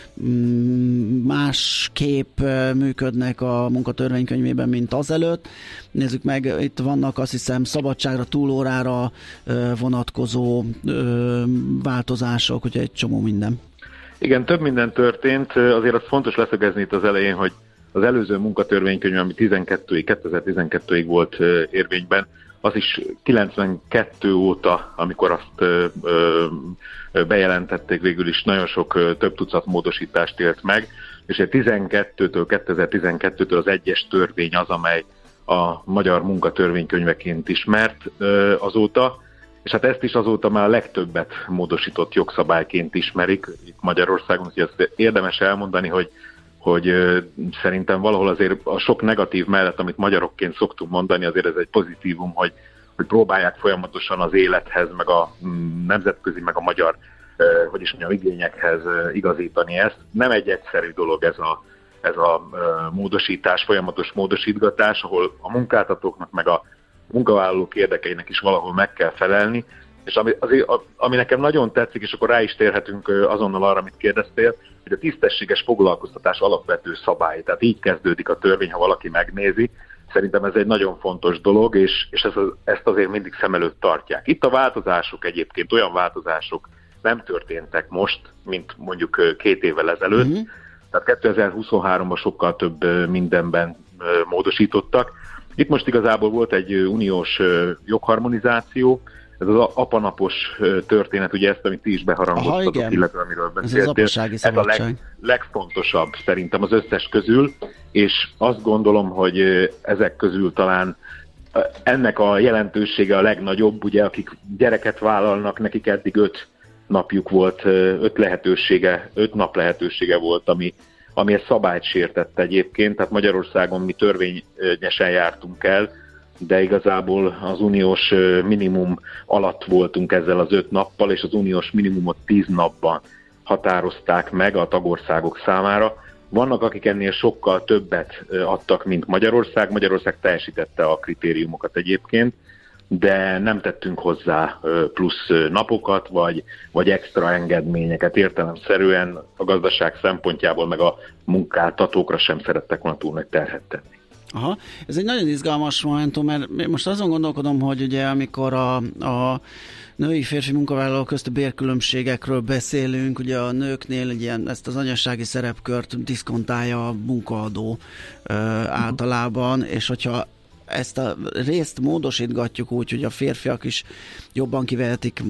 másképp működnek a munkatörvénykönyvében, mint azelőtt. Nézzük meg, itt vannak azt hiszem szabadságra, túlórára vonatkozó változások, úgyhogy egy csomó minden. Igen, több minden történt, azért az fontos leszögezni itt az elején, hogy az előző munkatörvénykönyv, ami 2012-ig volt érvényben, az is 92 óta, amikor azt bejelentették, végül is nagyon sok több tucat módosítást élt meg, és 2012-től az egyes törvény az, amely a magyar munkatörvénykönyveként ismert azóta, és hát ezt is azóta már a legtöbbet módosított jogszabályként ismerik itt Magyarországon, úgyhogy azt érdemes elmondani, hogy szerintem valahol azért a sok negatív mellett, amit magyarokként szoktunk mondani, azért ez egy pozitívum, hogy próbálják folyamatosan az élethez, meg a nemzetközi, meg a magyar, igényekhez igazítani ezt. Nem egy egyszerű dolog ez a módosítás, folyamatos módosítgatás, ahol a munkáltatóknak, meg a munkavállalók érdekeinek is valahol meg kell felelni, és ami nekem nagyon tetszik, és akkor rá is térhetünk azonnal arra, amit kérdeztél, hogy a tisztességes foglalkoztatás alapvető szabály. Tehát így kezdődik a törvény, ha valaki megnézi. Szerintem ez egy nagyon fontos dolog, és ezt azért mindig szem előtt tartják. Itt a változások egyébként, olyan változások nem történtek most, mint mondjuk 2 évvel ezelőtt. Tehát 2023-ban sokkal több mindenben módosítottak. Itt most igazából volt egy uniós jogharmonizáció, ez az apanapos történet, ugye ezt, amit ti is beharangoztatok, illetve amiről beszéltél. Ez a legfontosabb szerintem az összes közül, és azt gondolom, hogy ezek közül talán ennek a jelentősége a legnagyobb, ugye akik gyereket vállalnak, nekik eddig 5 napjuk volt, 5 nap lehetősége volt, ami egy szabályt sértett egyébként, tehát Magyarországon mi törvényesen jártunk el, de igazából az uniós minimum alatt voltunk ezzel az 5 nappal, és az uniós minimumot 10 napban határozták meg a tagországok számára. Vannak, akik ennél sokkal többet adtak, mint Magyarország. Magyarország teljesítette a kritériumokat egyébként, de nem tettünk hozzá plusz napokat, vagy extra engedményeket. Értelemszerűen a gazdaság szempontjából, meg a munkáltatókra sem szerettek volna túl nagy terhet tenni. Aha, ez egy nagyon izgalmas momentum, mert most azon gondolkodom, hogy ugye amikor a női-férfi munkavállalók közti bérkülönbségekről beszélünk, ugye a nőknél ezt az anyasági szerepkört diszkontálja a munkaadó általában, és hogyha ezt a részt módosítgatjuk úgy, hogy a férfiak is jobban kivehetik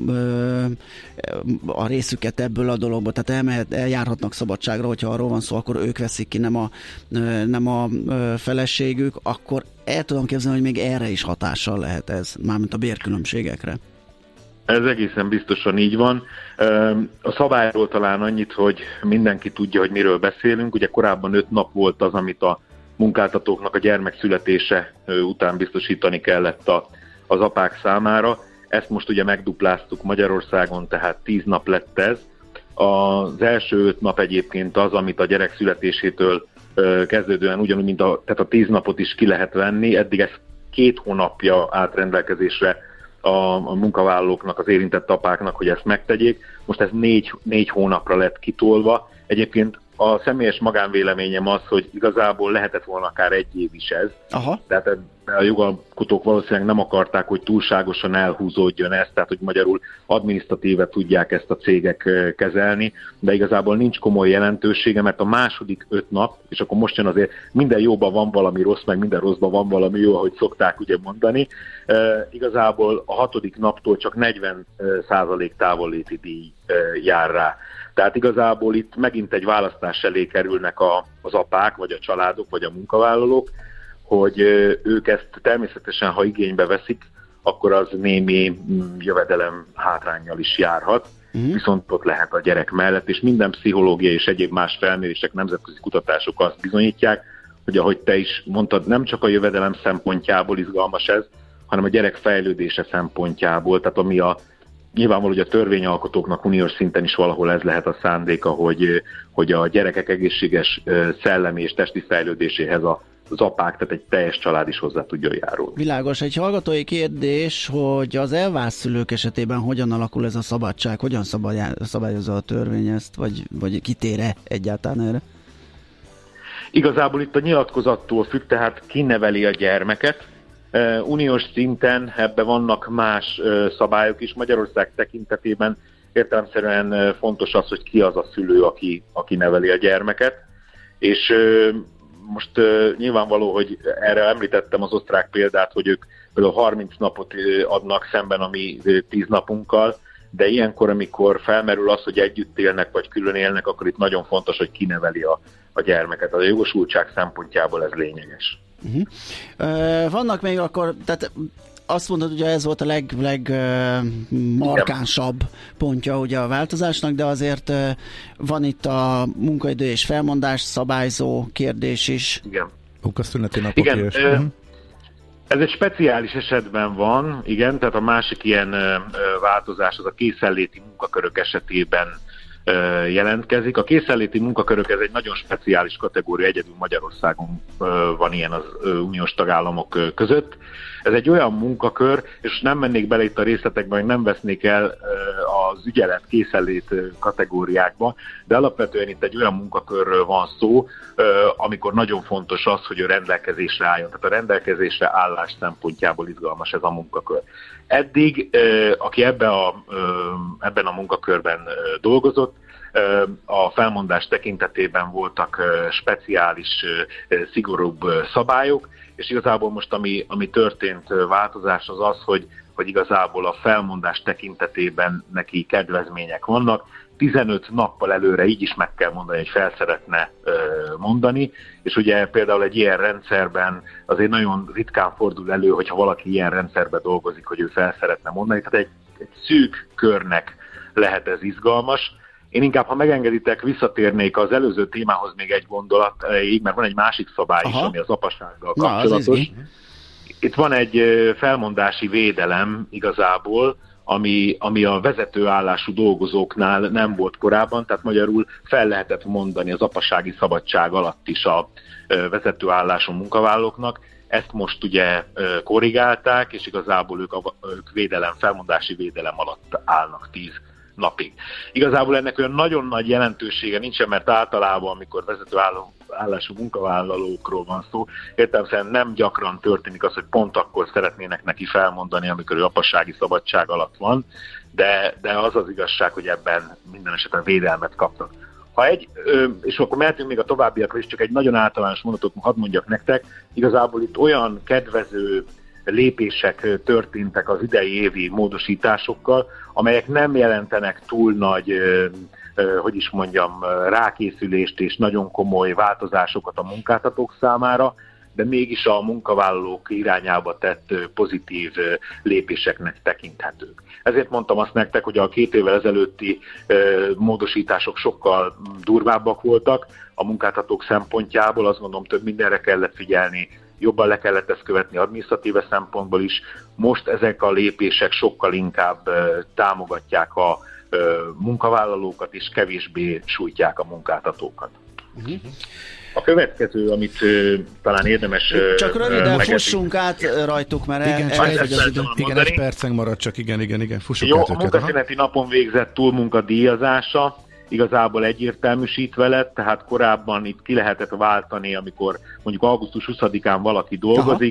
a részüket ebből a dologból, tehát eljárhatnak szabadságra, hogyha arról van szó, akkor ők veszik ki, nem a feleségük, akkor el tudom képzelni, hogy még erre is hatással lehet ez, mármint a bérkülönbségekre. Ez egészen biztosan így van. A szabályról talán annyit, hogy mindenki tudja, hogy miről beszélünk. Ugye korábban 5 nap volt az, amit a munkáltatóknak a gyermek születése után biztosítani kellett az apák számára. Ezt most ugye megdupláztuk Magyarországon, tehát 10 nap lett ez. Az első 5 nap egyébként az, amit a gyerek születésétől kezdődően ugyanúgy, tehát a 10 napot is ki lehet venni. Eddig ez 2 hónapja állt rendelkezésre a munkavállalóknak, az érintett apáknak, hogy ezt megtegyék. Most ez 4 hónapra lett kitolva. Egyébként a személyes magánvéleményem az, hogy igazából lehetett volna akár 1 év is ez. Aha. Tehát de a jogalkotók valószínűleg nem akarták, hogy túlságosan elhúzódjon ez, tehát hogy magyarul adminisztratíve tudják ezt a cégek kezelni, de igazából nincs komoly jelentősége, mert a második 5 nap, és akkor most jön azért minden jóban van valami rossz, meg minden rosszban van valami jó, ahogy szokták ugye mondani, igazából a 6. naptól csak 40% távolléti díj jár rá. Tehát igazából itt megint egy választás elé kerülnek az apák, vagy a családok, vagy a munkavállalók, hogy ők ezt természetesen, ha igénybe veszik, akkor az némi jövedelem hátránnyal is járhat, viszont ott lehet a gyerek mellett, és minden pszichológiai és egyéb más felmérések, nemzetközi kutatások azt bizonyítják, hogy ahogy te is mondtad, nem csak a jövedelem szempontjából izgalmas ez, hanem a gyerek fejlődése szempontjából, tehát ami nyilvánvaló, hogy a törvényalkotóknak uniós szinten is valahol ez lehet a szándéka, hogy a gyerekek egészséges szellemi és testi fejlődéséhez az apák, tehát egy teljes család is hozzá tudjon járulni. Világos. Egy hallgatói kérdés, hogy az elvált szülők esetében hogyan alakul ez a szabadság, hogyan szabályozza a törvény ezt, vagy kitér-e egyáltalán erre? Igazából itt a nyilatkozattól függ, tehát ki neveli a gyermeket. Uniós szinten ebben vannak más szabályok is. Magyarország tekintetében értelemszerűen fontos az, hogy ki az a szülő, aki neveli a gyermeket. És most nyilvánvaló, hogy erre említettem az osztrák példát, hogy ők például 30 napot adnak szemben a mi 10 napunkkal, de ilyenkor, amikor felmerül az, hogy együtt élnek vagy külön élnek, akkor itt nagyon fontos, hogy ki neveli a gyermeket. A jogosultság szempontjából ez lényeges. Vannak még akkor, tehát azt mondod, hogy ez volt a legmarkánsabb pontja ugye a változásnak, de azért van itt a munkaidő és felmondás szabályzó kérdés is. Igen. Munkaszüneti napok is. Ez egy speciális esetben van, igen, tehát a másik ilyen változás az a készenléti munkakörök esetében jelentkezik. A készenléti munkakörök ez egy nagyon speciális kategória, egyedül Magyarországon van ilyen az uniós tagállamok között. Ez egy olyan munkakör, és nem mennék bele itt a részletekbe, meg nem vesznék el az ügyelet készenlét kategóriákba, de alapvetően itt egy olyan munkakörről van szó, amikor nagyon fontos az, hogy ő rendelkezésre álljon. Tehát a rendelkezésre állás szempontjából izgalmas ez a munkakör. Eddig, aki ebben a munkakörben dolgozott, a felmondás tekintetében voltak speciális, szigorúbb szabályok, és igazából most ami történt változás az az, hogy igazából a felmondás tekintetében neki kedvezmények vannak. 15 nappal előre így is meg kell mondani, hogy fel szeretne mondani, és ugye például egy ilyen rendszerben azért nagyon ritkán fordul elő, hogyha valaki ilyen rendszerben dolgozik, hogy ő fel szeretne mondani, tehát egy szűk körnek lehet ez izgalmas. Én inkább, ha megengeditek, visszatérnék az előző témához még egy gondolat, mert van egy másik szabály is, ami az apasággal kapcsolatos. Itt van egy felmondási védelem igazából, ami a vezetőállású dolgozóknál nem volt korábban, tehát magyarul fel lehetett mondani az apasági szabadság alatt is a vezetőállású munkavállalóknak. Ezt most ugye korrigálták, és igazából ők felmondási védelem alatt állnak 10 napig. Igazából ennek olyan nagyon nagy jelentősége nincsen, mert általában, amikor vezetőállású munkavállalókról van szó, értelemszerűen nem gyakran történik az, hogy pont akkor szeretnének neki felmondani, amikor ő apasági szabadság alatt van, de az az igazság, hogy ebben minden esetben védelmet kapnak. És akkor mehetünk még a továbbiakra is, csak egy nagyon általános mondatot hadd mondjak nektek, igazából itt olyan kedvező lépések történtek az idei évi módosításokkal, amelyek nem jelentenek túl nagy, rákészülést és nagyon komoly változásokat a munkáltatók számára, de mégis a munkavállalók irányába tett pozitív lépéseknek tekinthetők. Ezért mondtam azt nektek, hogy a 2 évvel ezelőtti módosítások sokkal durvábbak voltak a munkáltatók szempontjából, azt gondolom több mindenre kellett figyelni, jobban le kellett ezt követni adminisztratíve szempontból is. Most ezek a lépések sokkal inkább támogatják a munkavállalókat, és kevésbé sújtják a munkáltatókat. A következő, amit talán érdemes... Csak röviden fussunk át rajtuk, mert igen, egy percen marad, csak igen, fussunk át őket. A munkaszüneti napon végzett túlmunkadíjazása igazából egyértelműsítve lett, tehát korábban itt ki lehetett váltani, amikor mondjuk augusztus 20-án valaki dolgozik,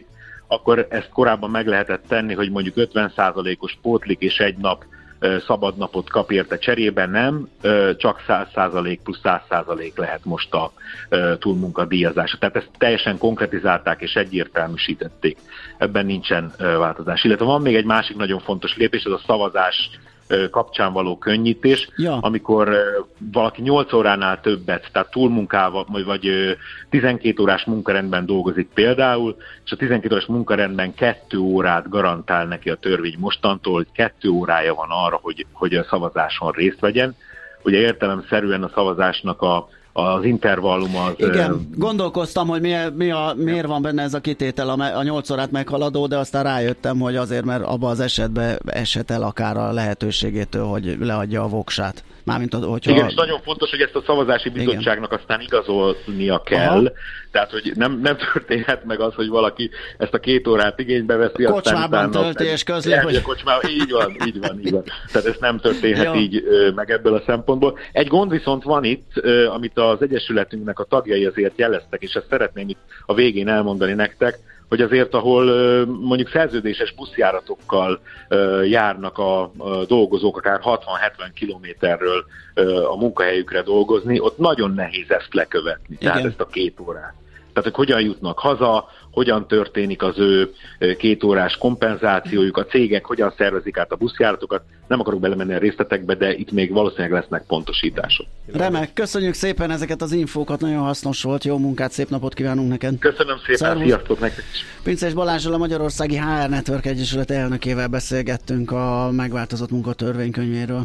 akkor ezt korábban meg lehetett tenni, hogy mondjuk 50%-os pótlik és egy nap szabad napot kap érte cserében, nem, csak 100% plusz 100% lehet most a túlmunkadíjazása. Tehát ezt teljesen konkretizálták és egyértelműsítették. Ebben nincsen változás. Illetve van még egy másik nagyon fontos lépés, ez a szavazás kapcsán való könnyítés, amikor valaki 8 óránál többet, tehát túlmunkával, vagy 12 órás munkarendben dolgozik például, és a 12 órás munkarendben 2 órát garantál neki a törvény mostantól, hogy 2 órája van arra, hogy a szavazáson részt vegyen. Ugye értelemszerűen a szavazásnak az intervallum az... Igen, gondolkoztam, hogy miért van benne ez a kitétel a 8 órát meghaladó, de aztán rájöttem, hogy azért, mert abban az esetben esett el akár a lehetőségétől, hogy leadja a voksát. Mármint, hogyha... Igen, és nagyon fontos, hogy ezt a szavazási bizottságnak aztán igazolnia kell. Aha. Tehát, hogy nem történhet meg az, hogy valaki ezt a 2 órát igénybe veszi. Kocsmában tölti és közli, hogy... A kocsmában, így van. Tehát ez nem történhet így meg ebből a szempontból. Egy gond viszont van itt, amit az Egyesületünknek a tagjai azért jeleztek, és ezt szeretném itt a végén elmondani nektek, hogy azért, ahol mondjuk szerződéses buszjáratokkal járnak a dolgozók, akár 60-70 kilométerről a munkahelyükre dolgozni, ott nagyon nehéz ezt lekövetni, tehát ezt a 2 órát. Tehát, hogy hogyan jutnak haza, hogyan történik az ő 2 órás kompenzációjuk, a cégek hogyan szervezik át a buszjáratokat. Nem akarok belemenni a részletekbe, de itt még valószínűleg lesznek pontosítások. Remek, köszönjük szépen ezeket az infókat, nagyon hasznos volt, jó munkát, szép napot kívánunk neked. Köszönöm szépen, szervusz. Sziasztok nektek is. Pinces Balázsral, a Magyarországi HR Network Egyesület elnökével beszélgettünk a megváltozott munkatörvénykönyvéről.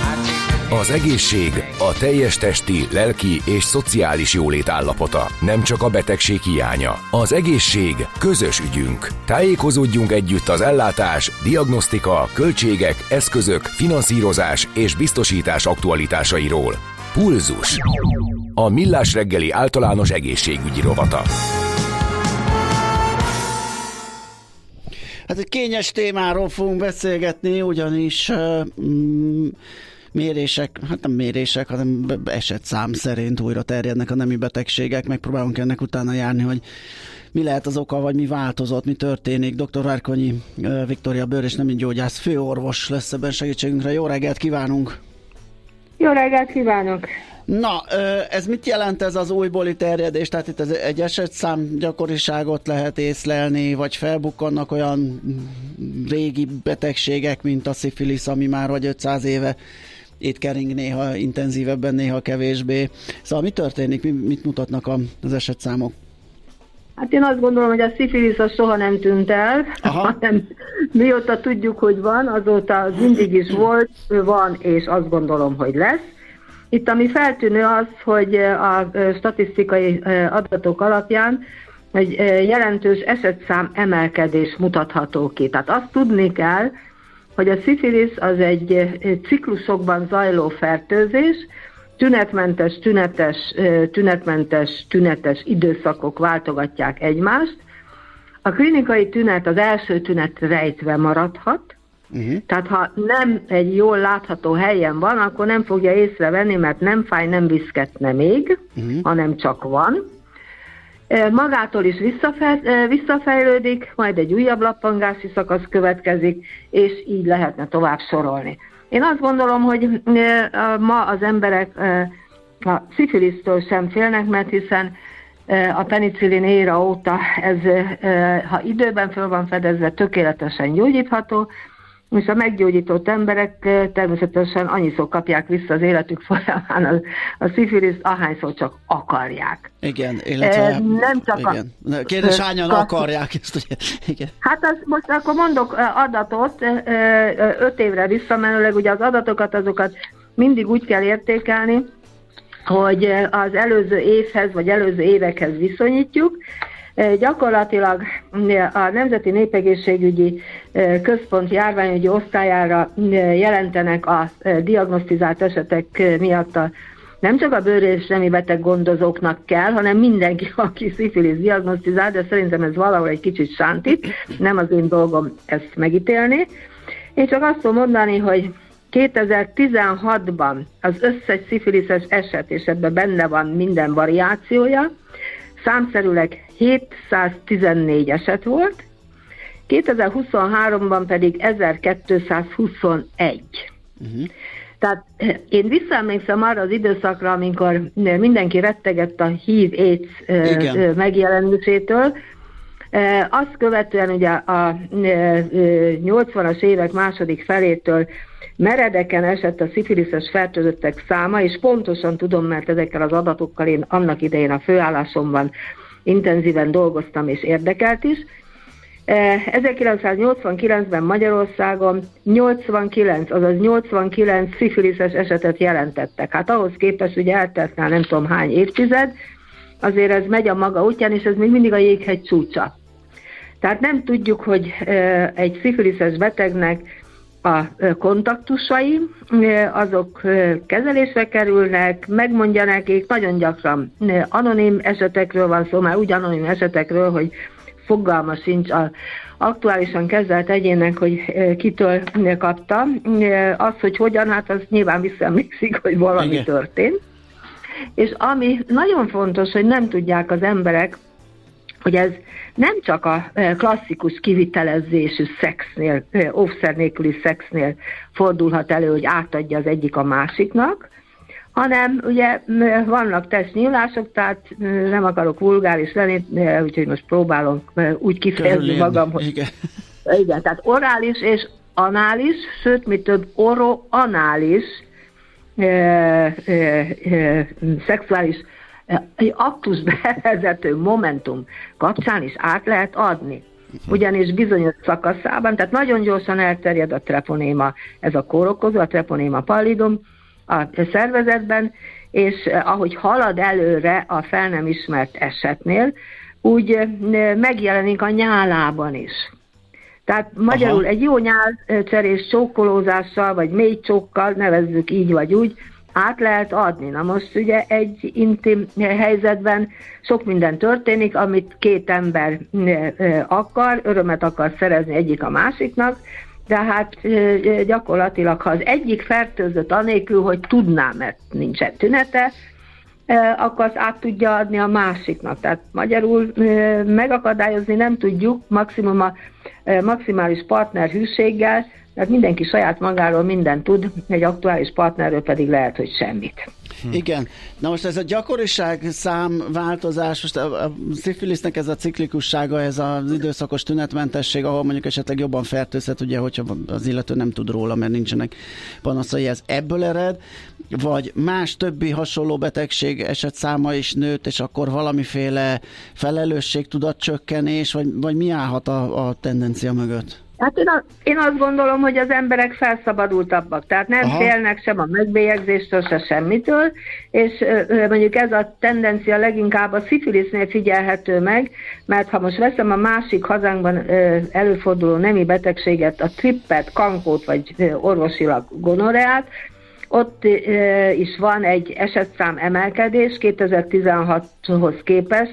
Az egészség a teljes testi, lelki és szociális jólét állapota, nem csak a betegség hiánya. Az egészség közös ügyünk. Tájékozódjunk együtt az ellátás, diagnosztika, költségek, eszközök, finanszírozás és biztosítás aktualitásairól. Pulzus. A Millás reggeli általános egészségügyi rovata. Hát egy kényes témáról fogunk beszélgetni, ugyanis... mérések, hanem esetszám szerint újra terjednek a nemi betegségek. Megpróbálunk ennek utána járni, hogy mi lehet az oka, vagy mi változott, mi történik. Dr. Várkonyi Viktória bőr- és nemigyógyász főorvos lesz ebben segítségünkre. Jó reggelt kívánunk! Jó reggelt kívánok! Na, ez mit jelent ez az újbóli terjedés? Tehát itt egy esetszám gyakoriságot lehet észlelni, vagy felbukkannak olyan régi betegségek, mint a szifilisz, ami már vagy 500 éve itt kering, néha intenzívebben, néha kevésbé. Szóval mi történik, mit mutatnak az esetszámok? Hát én azt gondolom, hogy a szifilisz az soha nem tűnt el, hanem mióta tudjuk, hogy van, azóta mindig is volt, van, és azt gondolom, hogy lesz. Itt ami feltűnő az, hogy a statisztikai adatok alapján egy jelentős esetszám emelkedés mutatható ki. Tehát azt tudni kell, hogy a szifilisz az egy ciklusokban zajló fertőzés, tünetes időszakok váltogatják egymást. A klinikai tünet, az első tünet rejtve maradhat, tehát ha nem egy jól látható helyen van, akkor nem fogja észrevenni, mert nem fáj, nem viszketne még, hanem csak van. Magától is visszafejlődik, majd egy újabb lappangási szakasz következik, és így lehetne tovább sorolni. Én azt gondolom, hogy ma az emberek a szifilisztől sem félnek, mert hiszen a penicillin éra óta ez, ha időben föl van fedezve, tökéletesen gyógyítható, és a meggyógyított emberek természetesen annyiszor kapják vissza az életük folyamán a szifiliszt, ahányszor csak akarják. Igen, illetve... nem csak igen. Kérdés, hányan akarják ezt, ugye? Igen. Hát most akkor mondok adatot, 5 évre visszamenőleg, ugye az adatokat, azokat mindig úgy kell értékelni, hogy az előző évhez, vagy előző évekhez viszonyítjuk. Gyakorlatilag a Nemzeti Népegészségügyi Központ járványügyi osztályára jelentenek a diagnosztizált esetek miatt nem csak a bőr- és nemi beteg gondozóknak kell, hanem mindenki, aki szifilisz diagnosztizált, de szerintem ez valahol egy kicsit sántít, nem az én dolgom ezt megítélni. Én csak azt tudom mondani, hogy 2016-ban az összes szifiliszes eset, és ebben benne van minden variációja, számszerűleg 714 eset volt, 2023-ban pedig 1221. Tehát én visszaemlékszem arra az időszakra, amikor mindenki rettegett a HIV-AIDS megjelenésétől. Azt követően ugye a 80-as évek második felétől meredeken esett a szifiliszes fertőzöttek száma, és pontosan tudom, mert ezekkel az adatokkal én annak idején a főállásomban intenzíven dolgoztam és érdekelt is. 1989-ben Magyarországon 89 szifiliszes esetet jelentettek. Hát ahhoz képest ugye eltelt már nem tudom hány évtized, azért ez megy a maga útján, és ez még mindig a jéghegy csúcsa. Tehát nem tudjuk, hogy egy szifiliszes betegnek a kontaktusai, azok kezelésre kerülnek, megmondja nekik, nagyon gyakran anonim esetekről van szó, már úgy anonim esetekről, hogy fogalma sincs az aktuálisan kezelt egyének, hogy kitől kapta. Az, hogy hogyan, hát az nyilván visszaemlékszik, hogy valami történt. És ami nagyon fontos, hogy nem tudják az emberek, hogy ez nem csak a klasszikus kivitelezésű szexnél, óvszer nélküli szexnél fordulhat elő, hogy átadja az egyik a másiknak, hanem ugye vannak testnyílások, tehát nem akarok vulgáris lenni, úgyhogy most próbálom úgy kifejezni magam, hogy igen, tehát orális és anális, sőt, mi több oroanális szexuális aktus bevezető momentum kapcsán is át lehet adni. Ugyanis bizonyos szakaszában, tehát nagyon gyorsan elterjed a treponéma, ez a kórokozó, a treponéma pallidum a szervezetben, és ahogy halad előre a fel nem ismert esetnél, úgy megjelenik a nyálában is. Tehát magyarul egy jó nyálcserés csókolózással, vagy mély csókkal, nevezzük így vagy úgy, át lehet adni. Na most ugye egy intim helyzetben sok minden történik, amit két ember akar, örömet akar szerezni egyik a másiknak, de hát gyakorlatilag, ha az egyik fertőzött anélkül, hogy tudná, mert nincsen tünete, akkor azt át tudja adni a másiknak. Tehát magyarul megakadályozni nem tudjuk, maximum a maximális partnerhűséggel, tehát mindenki saját magáról mindent tud, egy aktuális partnerről pedig lehet, hogy semmit. Igen. Na most ez a gyakoriság számváltozás, most a szifilisznek ez a ciklikussága, ez az időszakos tünetmentesség, ahol mondjuk esetleg jobban fertőzhet, ugye, hogyha az illető nem tud róla, mert nincsenek panaszai, ez ebből ered, vagy más többi hasonló betegség esetszáma is nőtt, és akkor valamiféle felelősségtudatcsökkenés, vagy mi állhat a tendencia mögött? Hát én azt gondolom, hogy az emberek felszabadultabbak, tehát nem félnek sem a megbélyegzéstől, se semmitől, és mondjuk ez a tendencia leginkább a szifilisznél figyelhető meg, mert ha most veszem a másik hazánkban előforduló nemi betegséget, a trippet, kankót, vagy orvosilag gonoreát, ott is van egy esetszám emelkedés 2016-hoz képest,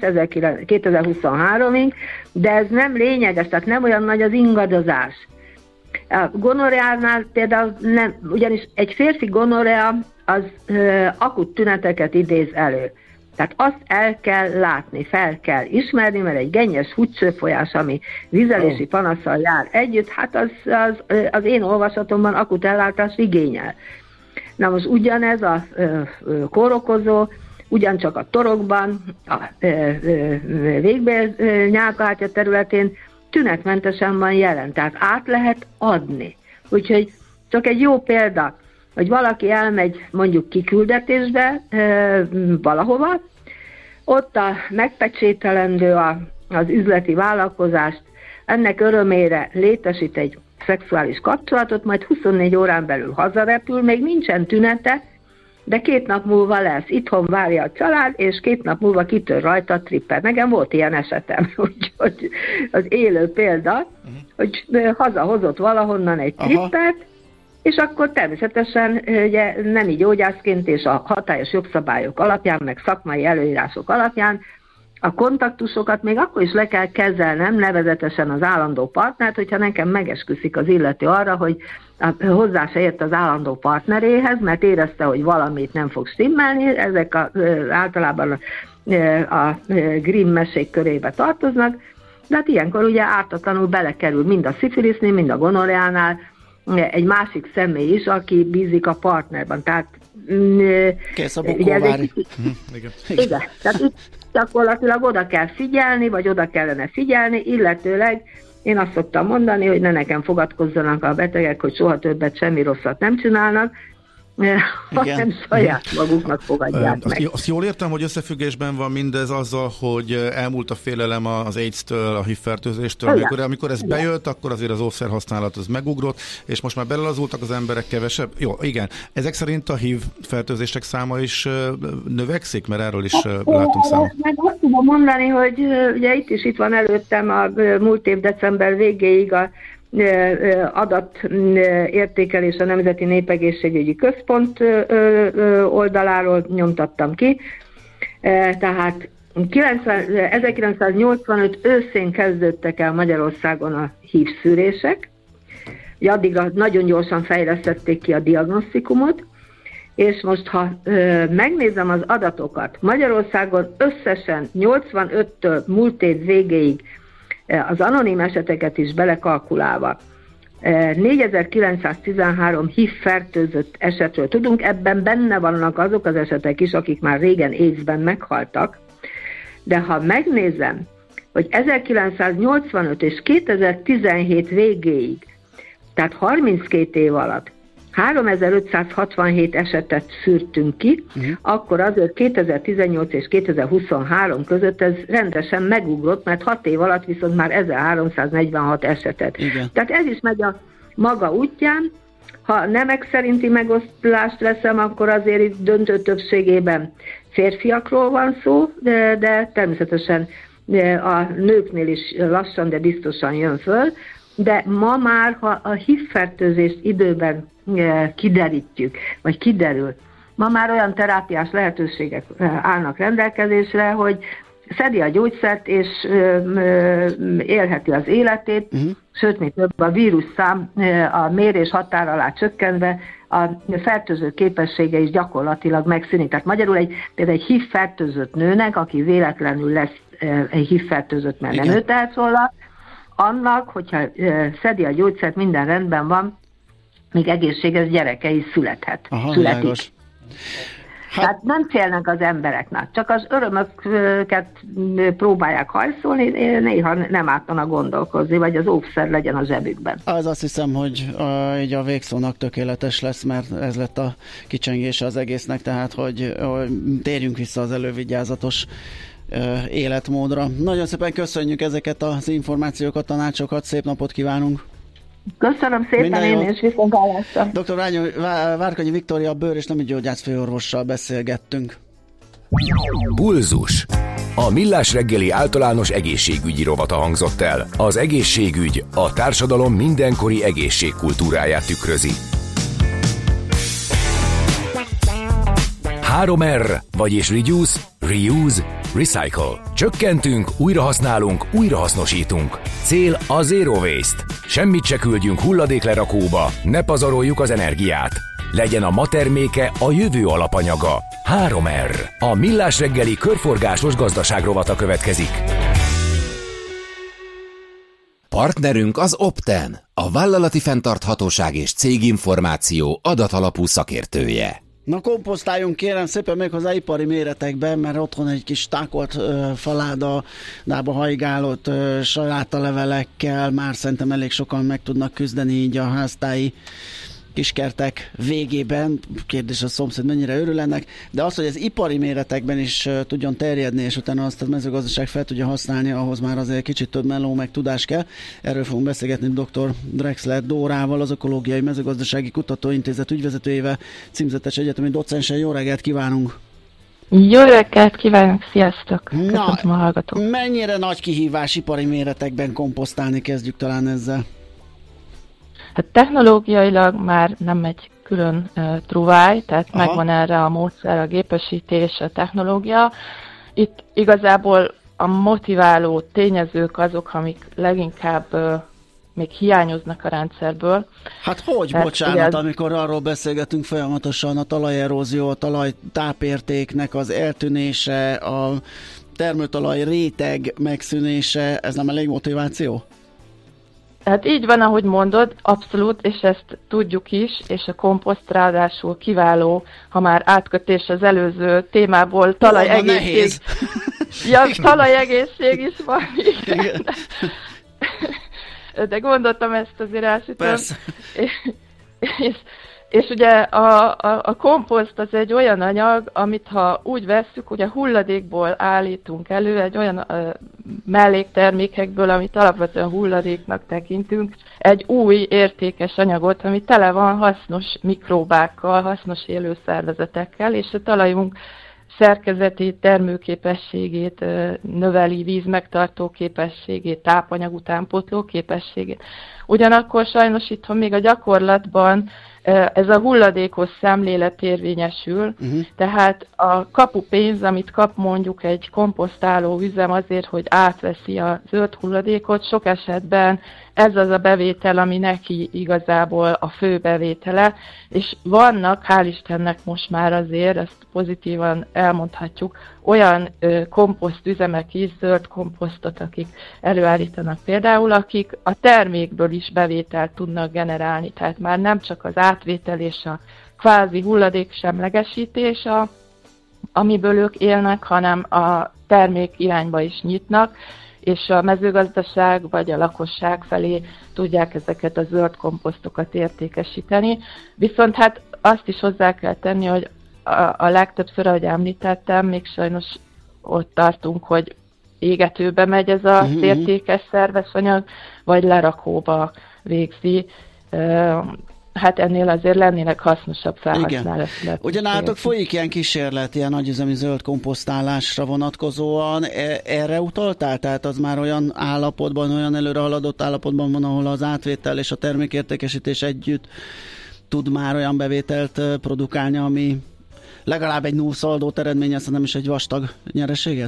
2023-ig, de ez nem lényeges, tehát nem olyan nagy az ingadozás. A gonoreánál például nem, ugyanis egy férfi gonorea az akut tüneteket idéz elő. Tehát azt el kell látni, fel kell ismerni, mert egy gennyes húgycsőfolyás, ami vizelési panasszal jár együtt, hát az én olvasatomban akut ellátást igényel. Na most ugyanez a kórokozó, ugyancsak a torokban, a végbél-nyálkahártya területén tünetmentesen van jelen, tehát át lehet adni. Úgyhogy csak egy jó példa, hogy valaki elmegy mondjuk kiküldetésbe valahova, ott a megpecsételendő az üzleti vállalkozást, ennek örömére létesít egy szexuális kapcsolatot, majd 24 órán belül hazarepül, még nincsen tünete, de 2 nap múlva lesz. Itthon várja a család, és 2 nap múlva kitör rajta a tripper. Nekem volt ilyen esetem, úgyhogy az élő példa, hogy hazahozott valahonnan egy trippert, és akkor természetesen ugye, nemi gyógyászként és a hatályos jogszabályok alapján, meg szakmai előírások alapján a kontaktusokat még akkor is le kell kezelnem, nevezetesen az állandó partnert, hogyha nekem megesküszik az illető arra, hogy hozzá se ért az állandó partneréhez, mert érezte, hogy valamit nem fog stimmelni, ezek általában a Grimm mesék körébe tartoznak, de hát ilyenkor ugye ártatlanul belekerül mind a szifilisznél, mind a gonorreánál egy másik személy is, aki bízik a partnerben. Tehát kész a bukóvári. Igen, tehát itt gyakorlatilag oda kell figyelni, vagy oda kellene figyelni, illetőleg én azt szoktam mondani, hogy ne nekem fogadkozzanak a betegek, hogy soha többet semmi rosszat nem csinálnak, hanem saját maguknak fogadják meg. Azt jól értem, hogy összefüggésben van mindez azzal, hogy elmúlt a félelem az AIDS-től, a HIV-fertőzéstől, amikor ez bejött, akkor azért az óvszerhasználat az megugrott, és most már belelazultak az emberek kevesebb. Jó, igen. Ezek szerint a HIV-fertőzések száma is növekszik, mert erről is látunk számot. Meg azt tudom mondani, hogy ugye itt van előttem a múlt év december végéig a adatértékelés a Nemzeti Népegészségügyi Központ oldaláról nyomtattam ki. Tehát 1985 őszén kezdődtek el Magyarországon a HIV szűrések. Addigra nagyon gyorsan fejlesztették ki a diagnosztikumot, és most, ha megnézem az adatokat, Magyarországon összesen 85-től múlt év végéig az anonim eseteket is belekalkulálva 4913 HIV fertőzött esetről tudunk, ebben benne vannak azok az esetek is, akik már régen AIDS-ben meghaltak, de ha megnézem, hogy 1985 és 2017 végéig, tehát 32 év alatt 3567 esetet szűrtünk ki, akkor azért 2018 és 2023 között ez rendesen megugrott, mert 6 év alatt viszont már 1346 esetet. Igen. Tehát ez is megy a maga útján. Ha nemek szerinti megosztást veszem, akkor azért itt döntő többségében férfiakról van szó, de természetesen a nőknél is lassan, de biztosan jön föl. De ma már, ha a HIV-fertőzést időben kiderítjük, vagy kiderül, ma már olyan terápiás lehetőségek állnak rendelkezésre, hogy szedi a gyógyszert, és élheti az életét, sőt, még több, a vírusszám a mérés határ alá csökkenve, a fertőző képessége is gyakorlatilag megszűnik. Tehát magyarul például egy HIV-fertőzött nőnek, aki véletlenül lesz egy HIV-fertőzött, mert nem ő tehet róla, annak, hogyha szedi a gyógyszert, minden rendben van, még egészséges gyereke is születhet. Születik. Tehát nem félnek az embereknek, csak az örömöket próbálják hajszolni, néha nem ártana gondolkozni, vagy az óvszer legyen a zsebükben. Az azt hiszem, hogy így a végszónak tökéletes lesz, mert ez lett a kicsengése az egésznek, tehát hogy térjünk vissza az elővigyázatos életmódra. Nagyon szépen köszönjük ezeket az információkat, tanácsokat, szép napot kívánunk! Köszönöm szépen, én is viszontlátásra. Dr. Várkonyi Viktória, a bőr- és nemigyógyász főorvossal beszélgettünk. Pulzus. A Millás reggeli általános egészségügyi rovata hangzott el. Az egészségügy a társadalom mindenkori egészségkultúráját tükrözi. 3R, vagyis Reduce, Reuse, Recycle. Csökkentünk, újrahasználunk, újrahasznosítunk. Cél a Zero Waste. Semmit se küldjünk hulladéklerakóba, ne pazaroljuk az energiát. Legyen a ma terméke a jövő alapanyaga. 3R. A Millás reggeli körforgásos gazdaságrovata következik. Partnerünk az Opten, a vállalati fenntarthatóság és céginformáció adatalapú szakértője. Na, komposztáljunk kérem szépen méghozzá ipari méretekben, mert otthon egy kis tákolt faládába hajgálott salátalevelekkel már szerintem elég sokan meg tudnak küzdeni így a háztáji kiskertek végében. Kérdés, a szomszéd mennyire örül ennek, de az, hogy ez ipari méretekben is tudjon terjedni, és utána azt a mezőgazdaság fel tudja használni, ahhoz már azért kicsit több meló meg tudás kell. Erről fogunk beszélgetni dr. Drexler Dórával, az Ökológiai Mezőgazdasági Kutatóintézet ügyvezetőjével, címzetes egyetemi docenssel. Jó reggelt kívánunk! Jó reggelt kívánok, sziasztok! Köszöntöm a hallgatók! Mennyire nagy kihívás ipari méretekben komposztálni, kezdjük talán ezzel? Hát technológiailag már nem egy külön truváj, tehát megvan erre a módszer, a gépesítés, a technológia. Itt igazából a motiváló tényezők azok, amik leginkább még hiányoznak a rendszerből. Hát hogy, bocsánat, amikor arról beszélgetünk folyamatosan, a talajerózió, a talaj tápértéknek az eltűnése, a termőtalaj réteg megszűnése, ez nem elég motiváció? Hát így van, ahogy mondod, abszolút, és ezt tudjuk is, és a komposzt ráadásul kiváló, ha már átkötés az előző témából, talajegészség. Ja, talajegészség is van, igen. De gondoltam ezt azért elsütöm. Persze. És ugye a komposzt az egy olyan anyag, amit ha úgy vesszük, ugye hulladékból állítunk elő, egy olyan melléktermékekből, amit alapvetően hulladéknak tekintünk, egy új értékes anyagot, ami tele van hasznos mikróbákkal, hasznos élőszervezetekkel, és a talajunk szerkezeti termőképességét növeli, vízmegtartó képességét, tápanyag utánpótló képességét. Ugyanakkor sajnos itthon még a gyakorlatban ez a hulladékos szemlélet érvényesül, tehát a kapupénz, amit kap mondjuk egy komposztáló üzem azért, hogy átveszi a zöld hulladékot, sok esetben ez az a bevétel, ami neki igazából a fő bevétele, és vannak, hál' Istennek most már azért, ezt pozitívan elmondhatjuk, olyan komposztüzemek is, zöld komposztot, akik előállítanak például, akik a termékből is bevételt tudnak generálni, tehát már nem csak az átvétel és a kvázi hulladéksemlegesítés, amiből ők élnek, hanem a termék irányba is nyitnak, és a mezőgazdaság vagy a lakosság felé tudják ezeket a zöld komposztokat értékesíteni. Viszont hát azt is hozzá kell tenni, hogy a legtöbbször, ahogy említettem, még sajnos ott tartunk, hogy égetőbe megy ez az értékes szerves anyag, vagy lerakóba végzi. Hát ennél azért lennének hasznosabb felhasználások. Ugyanálltok folyik ilyen kísérlet, ilyen nagyüzemi zöld komposztálásra vonatkozóan. Erre utaltál? Tehát az már olyan állapotban, olyan előre haladott állapotban van, ahol az átvétel és a termékértékesítés együtt tud már olyan bevételt produkálni, ami legalább egy nullszaldót eredményez, nem is egy vastag nyereséget?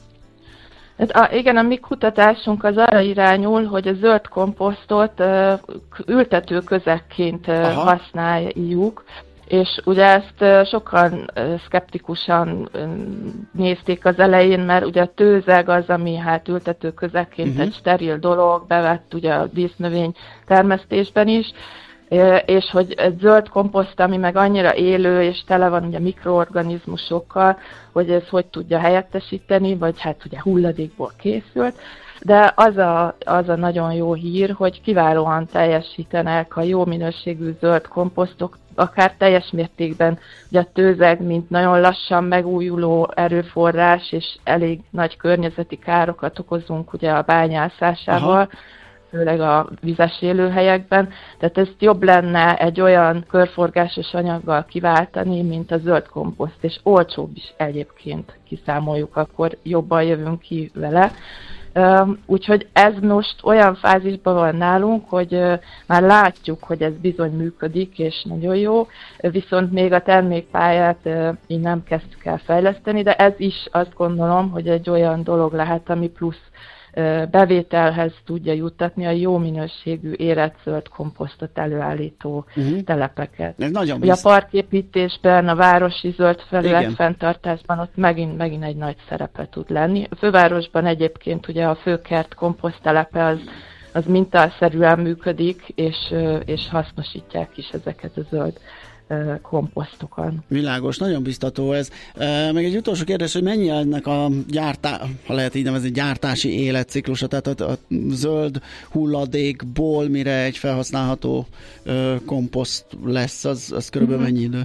Hát igen, a mi kutatásunk az arra irányul, hogy a zöld komposztot ültető közegként használjuk, és ugye ezt sokan szkeptikusan nézték az elején, mert ugye a tőzeg az, ami hát ültető közegként egy steril dolog, bevett ugye a dísznövény termesztésben is, és hogy egy zöld komposzt, ami meg annyira élő, és tele van ugye mikroorganizmusokkal, hogy ez hogy tudja helyettesíteni, vagy hát ugye hulladékból készült, de az a nagyon jó hír, hogy kiválóan teljesítenek a jó minőségű zöld komposztok, akár teljes mértékben, ugye a tőzeg, mint nagyon lassan megújuló erőforrás, és elég nagy környezeti károkat okozunk ugye a bányászásával, főleg a vizes élőhelyekben, tehát ezt jobb lenne egy olyan körforgásos anyaggal kiváltani, mint a zöld komposzt, és olcsóbb is egyébként kiszámoljuk, akkor jobban jövünk ki vele. Úgyhogy ez most olyan fázisban van nálunk, hogy már látjuk, hogy ez bizony működik, és nagyon jó, viszont még a termékpályát így nem kezdtük el fejleszteni, de ez is azt gondolom, hogy egy olyan dolog lehet, ami plusz bevételhez tudja juttatni a jó minőségű érett zöld komposztot előállító telepeket. Ugye a parképítésben, a városi zöld felület fenntartásban ott megint egy nagy szerepe tud lenni. A fővárosban egyébként ugye a főkert komposzttelepe az mintaszerűen működik, és hasznosítják is ezeket a zöld komposztokon. Világos, nagyon biztató ez. Meg egy utolsó kérdés, hogy mennyi ennek a ha lehet így nevezni, gyártási életciklusa, tehát a zöld hulladékból mire egy felhasználható komposzt lesz, az körülbelül mennyi idő?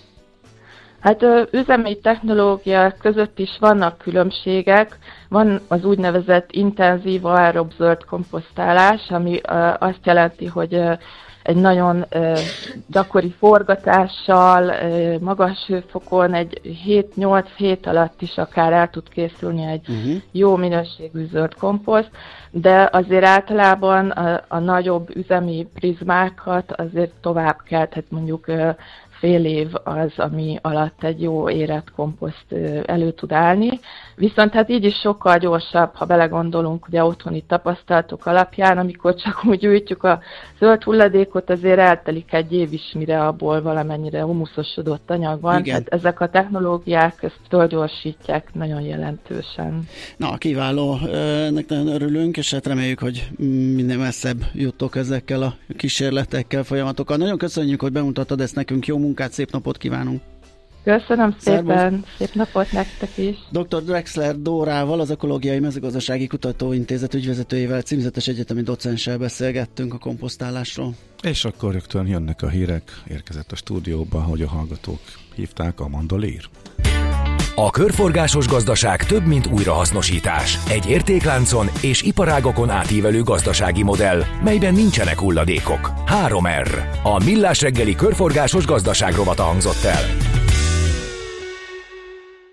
Hát üzemi technológia között is vannak különbségek. Van az úgynevezett intenzív aerob zöld komposztálás, ami azt jelenti, hogy egy nagyon gyakori forgatással, magas hőfokon, egy 7-8 hét alatt is akár el tud készülni egy jó minőségű zöld komposzt, de azért általában a nagyobb üzemi prizmákat azért tovább kell, tehát mondjuk fél év az, ami alatt egy jó érett komposzt elő tud állni. Viszont hát így is sokkal gyorsabb, ha belegondolunk ugye otthoni tapasztalatok alapján, amikor csak úgy gyűjtjük a zöld hulladékot, azért eltelik egy év is, mire abból valamennyire humuszosodott anyag van. Tehát ezek a technológiák ezt fölgyorsítják nagyon jelentősen. Na, kiváló, ennek nagyon örülünk, és hát reméljük, hogy minden messzebb juttok ezekkel a kísérletekkel, folyamatokkal. Nagyon köszönjük, hogy bemutattad ezt nekünk, jó munkát, szép napot kívánunk! Köszönöm szépen, szép napot nektek is! Dr. Drexler Dórával, az Ökológiai Mezőgazdasági Kutatóintézet ügyvezetőjével, címzetes egyetemi docenssel beszélgettünk a komposztálásról. És akkor rögtön jönnek a hírek, érkezett a stúdióba, hogy a hallgatók hívták, Amanda Lear. A körforgásos gazdaság több, mint újrahasznosítás. Egy értékláncon és iparágokon átívelő gazdasági modell, melyben nincsenek hulladékok. 3R. A Millás reggeli körforgásos gazdaság rovata hangzott el.